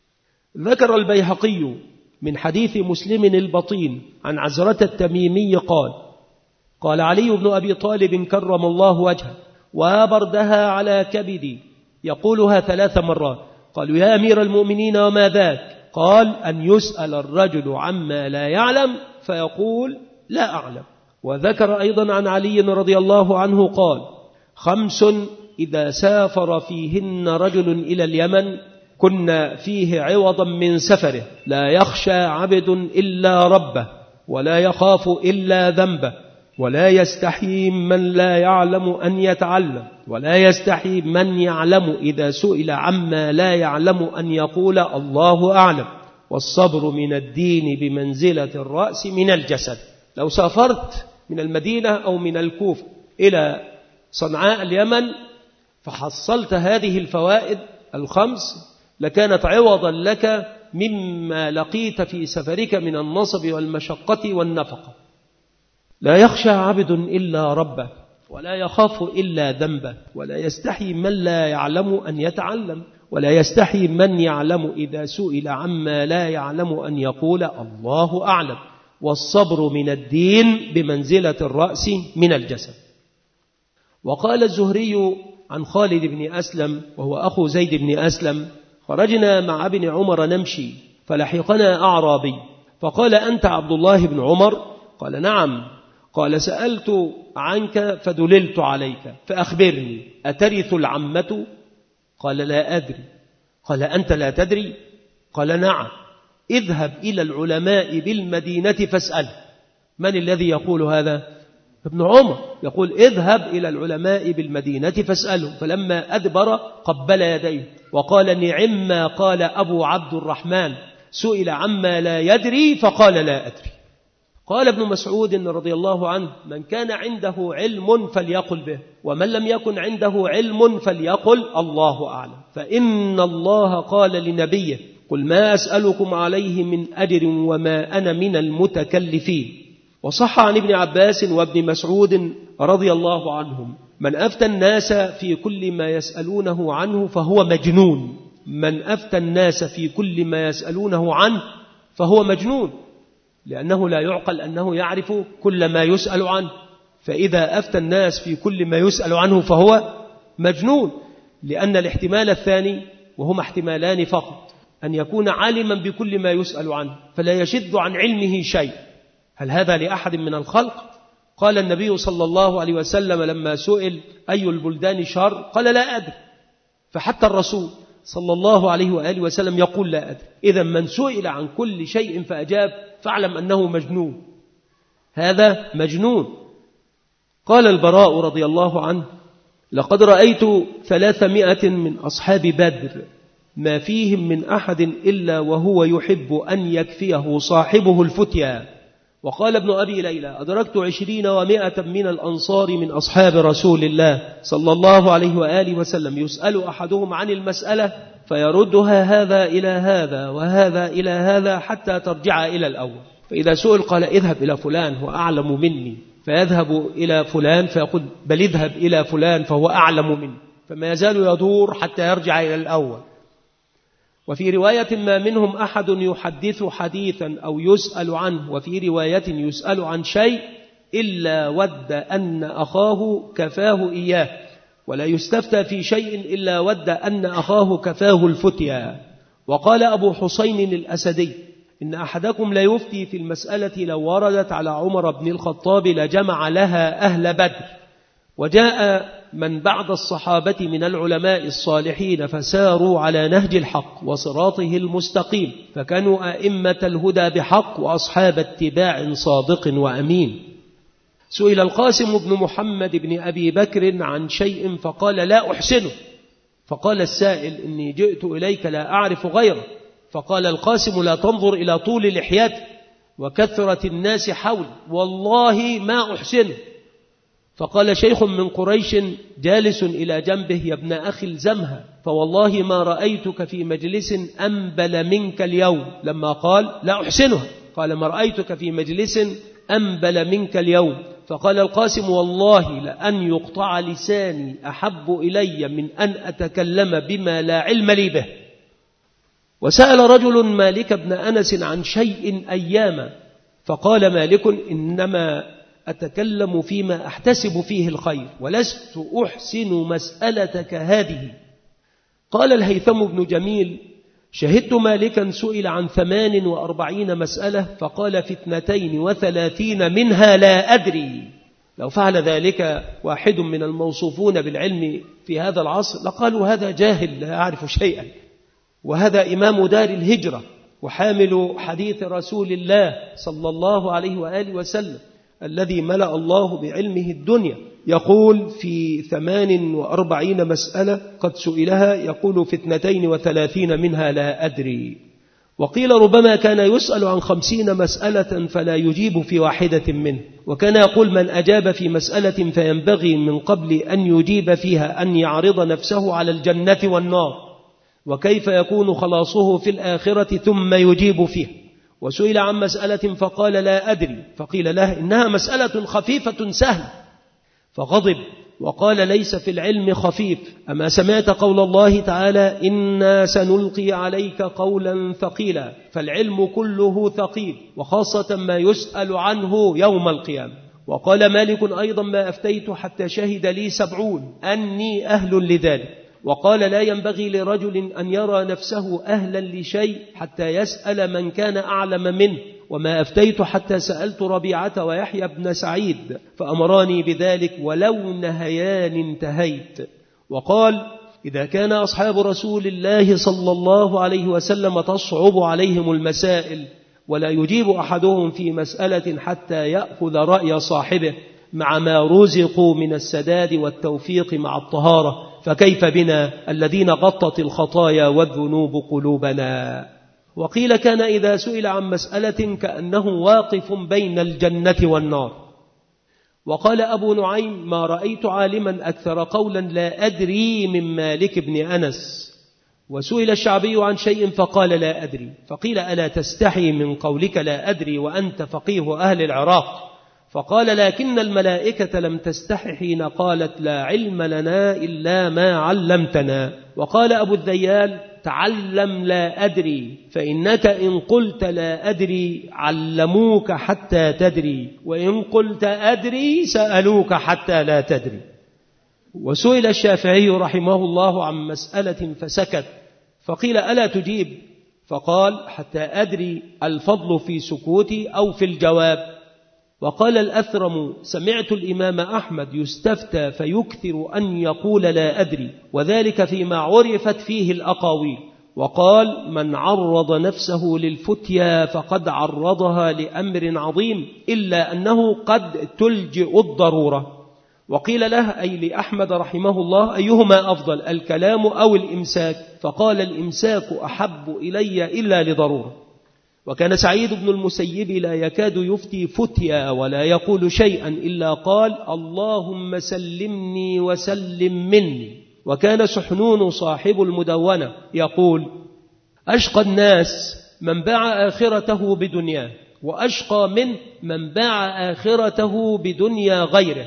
ذكر البيهقي من حديث مسلم البطين عن عزرة التميمي قال قال علي بن أبي طالب كرم الله وجهه وبردها على كبدي يقولها ثلاث مرات. قالوا يا أمير المؤمنين وما ذاك؟ قال أن يسأل الرجل عما لا يعلم فيقول لا أعلم. وذكر أيضا عن علي رضي الله عنه قال خمس إذا سافر فيهن رجل إلى اليمن كنا فيه عوضا من سفره لا يخشى عبد إلا ربه ولا يخاف إلا ذنبه ولا يستحي من لا يعلم أن يتعلم ولا يستحي من يعلم إذا سئل عما لا يعلم أن يقول الله أعلم. والصبر من الدين بمنزلة الرأس من الجسد. لو سافرت من المدينة أو من الكوفة إلى صنعاء اليمن فحصلت هذه الفوائد الخمس لكانت عوضا لك مما لقيت في سفرك من النصب والمشقة والنفقة. لا يخشى عبد إلا ربه ولا يخاف إلا ذنبه ولا يستحي من لا يعلم أن يتعلم ولا يستحي من يعلم إذا سئل عما لا يعلم أن يقول الله أعلم. والصبر من الدين بمنزلة الرأس من الجسد. وقال الزهري عن خالد بن أسلم وهو أخو زيد بن أسلم خرجنا مع ابن عمر نمشي فلحقنا أعرابي فقال أنت عبد الله بن عمر؟ قال نعم. قال سألت عنك فدللت عليك فأخبرني أترث العمة؟ قال لا أدري. قال أنت لا تدري؟ قال نعم. اذهب إلى العلماء بالمدينة فاسأل. من الذي يقول هذا؟ ابن عمر يقول اذهب إلى العلماء بالمدينة فاسألهم. فلما أدبر قبل يديه وقال نعم ما قال أبو عبد الرحمن سئل عما لا يدري فقال لا أدري. قال ابن مسعود رضي الله عنه من كان عنده علم فليقل به ومن لم يكن عنده علم فليقل الله أعلم. فإن الله قال لنبيه قل ما أسألكم عليه من أجر وما أنا من المتكلفين. وصح عن ابن عباس وابن مسعود رضي الله عنهم من أفتى الناس في كل ما يسألونه عنه فهو مجنون. من أفتى الناس في كل ما يسألونه عنه فهو مجنون، لأنه لا يعقل أنه يعرف كل ما يسأل عنه. فإذا أفتى الناس في كل ما يسأل عنه فهو مجنون، لأن الاحتمال الثاني وهما احتمالان فقط، أن يكون عالما بكل ما يسأل عنه فلا يشد عن علمه شيء. هل هذا لأحد من الخلق؟ قال النبي صلى الله عليه وسلم لما سئل أي البلدان شر قال لا أدري، فحتى الرسول صلى الله عليه وآله وسلم يقول لا أدري. إذا من سئل عن كل شيء فأجاب فاعلم أنه مجنون، هذا مجنون. قال البراء رضي الله عنه لقد رأيت ثلاثمائة من أصحاب بدر ما فيهم من أحد إلا وهو يحب أن يكفيه صاحبه الفتيا. وقال ابن أبي ليلى أدركت عشرين ومائة من الأنصار من أصحاب رسول الله صلى الله عليه وآله وسلم يسأل أحدهم عن المسألة فيردها هذا إلى هذا وهذا إلى هذا حتى ترجع إلى الأول. فإذا سئل قال اذهب إلى فلان هو أعلم مني، فيذهب إلى فلان فيقول بل اذهب إلى فلان فهو أعلم مني، فما يزال يدور حتى يرجع إلى الأول. وفي رواية ما منهم أحد يحدث حديثا أو يسأل عنه، وفي رواية يسأل عن شيء إلا ود أن أخاه كفاه إياه، ولا يستفتى في شيء إلا ود أن أخاه كفاه الفتيا. وقال أبو حسين الأسدي إن أحدكم لا يفتي في المسألة لو وردت على عمر بن الخطاب لجمع لها أهل بدر. وجاء من بعد الصحابة من العلماء الصالحين فساروا على نهج الحق وصراطه المستقيم، فكانوا أئمة الهدى بحق وأصحاب اتباع صادق وأمين. سئل القاسم بن محمد بن أبي بكر عن شيء فقال لا أحسنه، فقال السائل إني جئت إليك لا أعرف غيره، فقال القاسم لا تنظر إلى طول لحيته وكثرة الناس حول، والله ما أحسنه. فقال شيخ من قريش جالس إلى جنبه يا ابن أخي الزمها، فوالله ما رأيتك في مجلس أنبل منك اليوم. لما قال لا أحسنها قال ما رأيتك في مجلس أنبل منك اليوم. فقال القاسم والله لأن يقطع لساني أحب إلي من أن أتكلم بما لا علم لي به. وسأل رجل مالك بن أنس عن شيء أياما، فقال مالك إنما أتكلم فيما أحتسب فيه الخير ولست أحسن مسألتك هذه. قال الهيثم بن جميل شهدت مالكا سئل عن ثمان وأربعين مسألة فقال في اثنتين وثلاثين منها لا أدري. لو فعل ذلك واحد من الموصوفون بالعلم في هذا العصر لقالوا هذا جاهل لا يعرف شيئا، وهذا إمام دار الهجرة وحامل حديث رسول الله صلى الله عليه وآله وسلم الذي ملأ الله بعلمه الدنيا. يقول في ثمان وأربعين مسألة قد سئلها يقول في اثنتين وثلاثين منها لا أدري. وقيل ربما كان يسأل عن خمسين مسألة فلا يجيب في واحدة منه، وكان يقول من أجاب في مسألة فينبغي من قبل أن يجيب فيها أن يعرض نفسه على الجنة والنار وكيف يكون خلاصه في الآخرة ثم يجيب فيها. وسئل عن مسألة فقال لا أدري، فقيل له إنها مسألة خفيفة سهلة، فغضب وقال ليس في العلم خفيف، أما سمعت قول الله تعالى إنا سنلقي عليك قولا ثقيلا، فالعلم كله ثقيل وخاصة ما يسأل عنه يوم القيامة. وقال مالك أيضا ما أفتيت حتى شهد لي سبعون أني أهل لذلك. وقال لا ينبغي لرجل أن يرى نفسه أهلا لشيء حتى يسأل من كان أعلم منه، وما أفتيت حتى سألت ربيعة ويحيى بن سعيد فأمراني بذلك ولو نهيان انتهيت. وقال إذا كان أصحاب رسول الله صلى الله عليه وسلم تصعب عليهم المسائل ولا يجيب أحدهم في مسألة حتى يأخذ رأي صاحبه مع ما رزقوا من السداد والتوفيق مع الطهارة، فكيف بنا الذين غطت الخطايا والذنوب قلوبنا. وقيل كان إذا سئل عن مسألة كأنه واقف بين الجنة والنار. وقال أبو نعيم ما رأيت عالما أكثر قولا لا أدري من مالك بن أنس. وسئل الشعبي عن شيء فقال لا أدري، فقيل ألا تستحي من قولك لا أدري وأنت فقيه أهل العراق؟ فقال لكن الملائكة لم تستحي حين قالت لا علم لنا إلا ما علمتنا. وقال أبو الذيال تعلم لا أدري، فإنك إن قلت لا أدري علموك حتى تدري، وإن قلت أدري سألوك حتى لا تدري. وسئل الشافعي رحمه الله عن مسألة فسكت، فقيل ألا تجيب؟ فقال حتى أدري الفضل في سكوتي أو في الجواب. وقال الأثرم سمعت الإمام أحمد يستفتى فيكثر أن يقول لا أدري، وذلك فيما عرفت فيه الأقاويل. وقال من عرض نفسه للفتيا فقد عرضها لأمر عظيم، إلا أنه قد تلجئ الضرورة. وقيل له أي لأحمد رحمه الله أيهما أفضل الكلام أو الإمساك؟ فقال الإمساك أحب إلي إلا لضرورة. وكان سعيد بن المسيب لا يكاد يفتي فتيا ولا يقول شيئا إلا قال اللهم سلمني وسلم مني. وكان سحنون صاحب المدونة يقول أشقى الناس من باع آخرته بدنياه، وأشقى منه من باع آخرته بدنيا غيره.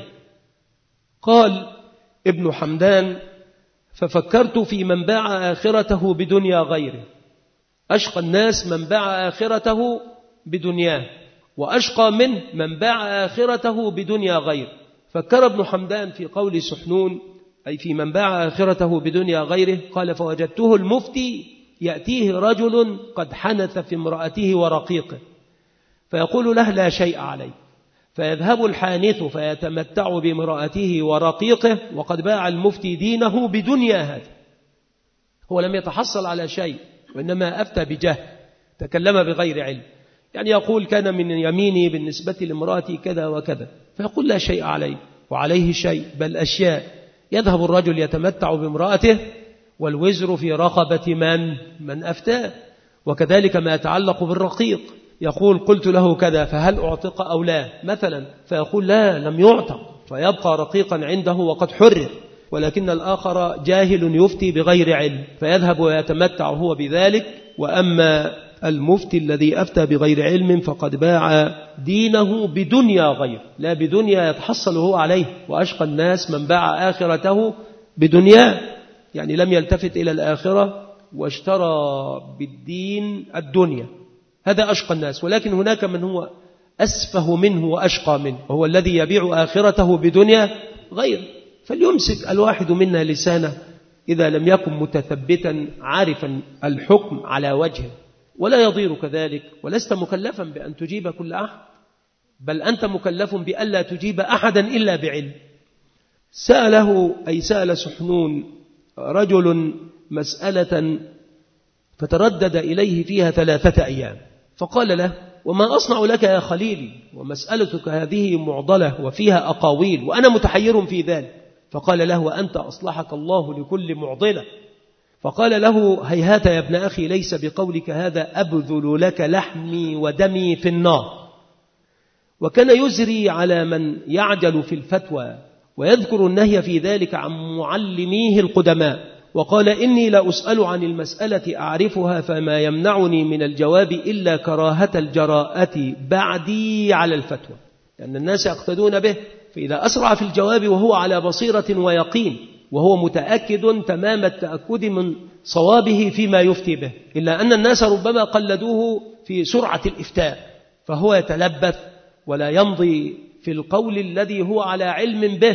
قال ابن حمدان ففكرت في من باع آخرته بدنيا غيره، أشقى الناس من باع آخرته بدنياه، وأشقى منه من باع آخرته بدنيا غيره. فكر ابن حمدان في قول سحنون أي في من باع آخرته بدنيا غيره، قال فوجدته المفتي يأتيه رجل قد حنث في امرأته ورقيقه فيقول له لا شيء عليه، فيذهب الحانث فيتمتع بامرأته ورقيقه وقد باع المفتي دينه بدنيا هذا. هو لم يتحصل على شيء، وإنما أفتى بجهل، تكلم بغير علم. يعني يقول كان من يميني بالنسبة لامرأتي كذا وكذا، فيقول لا شيء عليه وعليه شيء بل أشياء. يذهب الرجل يتمتع بامرأته والوزر في رقبة من من أفتاه. وكذلك ما يتعلق بالرقيق، يقول قلت له كذا فهل أعتق أو لا مثلا، فيقول لا لم يعتق، فيبقى رقيقا عنده وقد حرر، ولكن الآخر جاهل يفتي بغير علم فيذهب ويتمتع هو بذلك. وأما المفتي الذي أفتى بغير علم فقد باع دينه بدنيا غير، لا بدنيا يتحصل هو عليه. وأشقى الناس من باع آخرته بدنيا، يعني لم يلتفت إلى الآخرة واشترى بالدين الدنيا، هذا أشقى الناس. ولكن هناك من هو أسفه منه وأشقى منه، وهو الذي يبيع آخرته بدنيا غير. فليمسك الواحد منا لسانه إذا لم يكن متثبتا عارفا الحكم على وجهه، ولا يضير كذلك. ولست مكلفا بأن تجيب كل أحد، بل أنت مكلف بألا تجيب أحدا إلا بعلم. سأله أي سأل سحنون رجل مسألة فتردد إليه فيها ثلاثة أيام، فقال له وما أصنع لك يا خليلي، ومسألتك هذه معضلة وفيها أقاويل وأنا متحير في ذلك. فقال له وأنت أصلحك الله لكل معضلة. فقال له هيهات يا ابن أخي، ليس بقولك هذا أبذل لك لحمي ودمي في النار. وكان يزري على من يعجل في الفتوى ويذكر النهي في ذلك عن معلميه القدماء. وقال إني لا أسأل عن المسألة أعرفها فما يمنعني من الجواب إلا كراهة الجراءة بعدي على الفتوى، لأن الناس يقتدون به، فإذا أسرع في الجواب وهو على بصيرة ويقين وهو متأكد تمام التأكد من صوابه فيما يفتي به، إلا أن الناس ربما قلدوه في سرعة الإفتاء فهو يتلبث ولا يمضي في القول الذي هو على علم به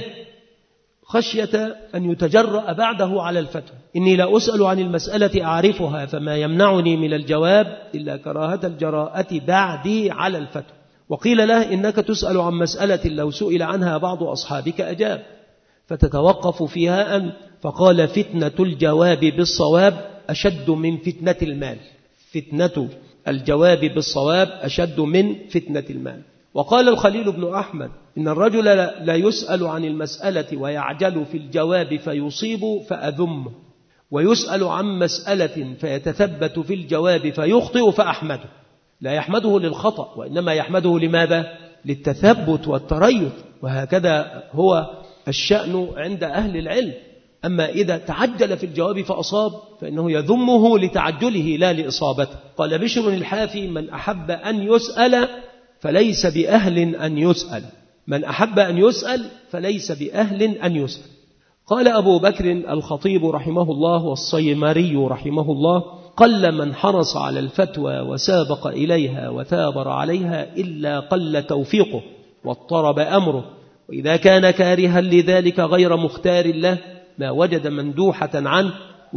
خشية أن يتجرأ بعده على الفتوى. إني لا أسأل عن المسألة أعرفها فما يمنعني من الجواب إلا كراهة الجراءة بعدي على الفتوى. وقيل له إنك تسأل عن مسألة لو سئل عنها بعض أصحابك أجاب، فتتوقف فيها أن فقال فتنة الجواب بالصواب أشد من فتنة المال، فتنة الجواب بالصواب أشد من فتنة المال. وقال الخليل بن أحمد إن الرجل لا يسأل عن المسألة ويعجل في الجواب فيصيب فأذمه، ويسأل عن مسألة فيتثبت في الجواب فيخطئ فأحمده. لا يحمده للخطأ وإنما يحمده لماذا؟ للتثبت والتريث. وهكذا هو الشأن عند أهل العلم. أما إذا تعجل في الجواب فأصاب فإنه يذمه لتعجله لا لإصابته. قال بشر الحافي من أحب أن يسأل فليس بأهل أن يسأل، من أحب أن يسأل فليس بأهل أن يسأل. قال أبو بكر الخطيب رحمه الله والصيمري رحمه الله: قل من حرص على الفتوى وسابق إليها وثابر عليها إلا قل توفيقه واضطرب أمره، وإذا كان كارها لذلك غير مختار له ما وجد مندوحة عنه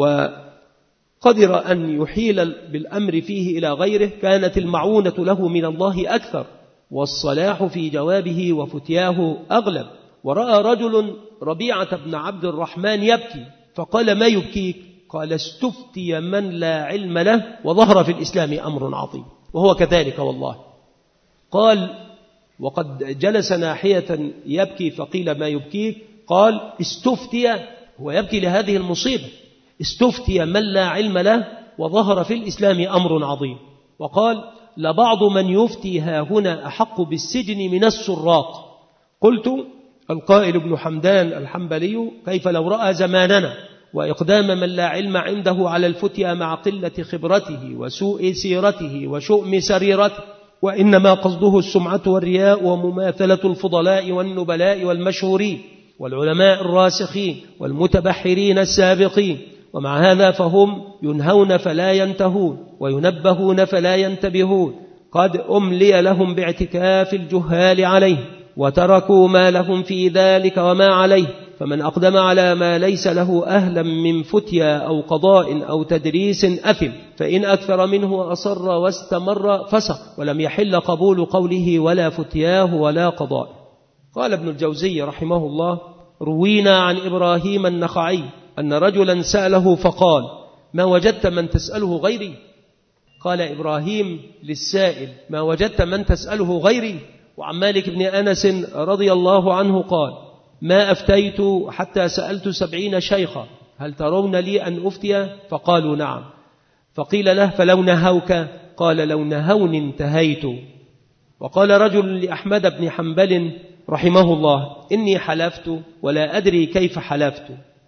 وقدر أن يحيل بالأمر فيه إلى غيره كانت المعونة له من الله أكثر، والصلاح في جوابه وفتياه أغلب. ورأى رجل ربيعة بن عبد الرحمن يبكي فقال: ما يبكيك؟ قال: استفتي من لا علم له وظهر في الإسلام أمر عظيم. وهو كذلك والله. قال: وقد جلس ناحية يبكي فقيل: ما يبكيك؟ قال: استفتي، هو يبكي لهذه المصيبة، استفتي من لا علم له وظهر في الإسلام أمر عظيم. وقال: لبعض من يفتي ها هنا أحق بالسجن من السراق. قلت: القائل ابن حمدان الحنبلي: كيف لو رأى زماننا وإقدام من لا علم عنده على الفتيا مع قلة خبرته وسوء سيرته وشؤم سريرته، وإنما قصده السمعة والرياء ومماثلة الفضلاء والنبلاء والمشهورين والعلماء الراسخين والمتبحرين السابقين، ومع هذا فهم ينهون فلا ينتهون وينبهون فلا ينتبهون، قد أملي لهم باعتكاف الجهال عليه وتركوا ما لهم في ذلك وما عليه، فمن أقدم على ما ليس له أهلا من فتيا أو قضاء أو تدريس أثم، فإن أكثر منه وأصر واستمر فسق، ولم يحل قبول قوله ولا فتياه ولا قضاء. قال ابن الجوزي رحمه الله: روينا عن إبراهيم النخعي أن رجلا سأله فقال: ما وجدت من تسأله غيري؟ قال إبراهيم للسائل: ما وجدت من تسأله غيري؟ وعن مالك بن أنس رضي الله عنه قال: ما أفتيت حتى سألت سبعين شيخا، هل ترون لي أن أفتي؟ فقالوا نعم. فقيل له: فلو نهوك؟ قال: لو نهوني انتهيت. وقال رجل لأحمد بن حنبل رحمه الله: إني حلفت ولا أدري كيف حلفت.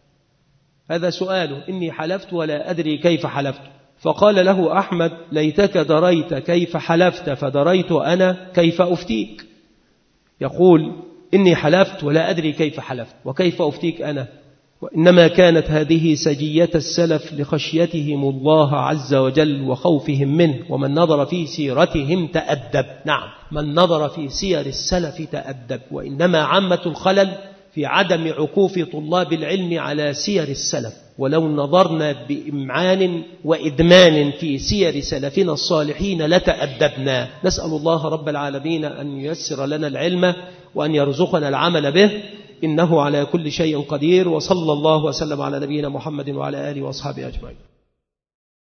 هذا سؤاله: إني حلفت ولا أدري كيف حلفت. فقال له أحمد: ليتك دريت كيف حلفت فدريت أنا كيف أفتيك. يقول: إني حلفت ولا أدري كيف حلفت وكيف أفتيك أنا. وإنما كانت هذه سجية السلف لخشيتهم الله عز وجل وخوفهم منه، ومن نظر في سيرتهم تأدب. نعم، من نظر في سير السلف تأدب. وإنما عامة الخلل في عدم عكوف طلاب العلم على سير السلف، ولو نظرنا بإمعان وإدمان في سير سلفنا الصالحين لتأدبنا. نسأل الله رب العالمين أن ييسر لنا العلم وأن يرزقنا العمل به، إنه على كل شيء قدير. وصلى الله وسلم على نبينا محمد وعلى آله وأصحابه أجمعين.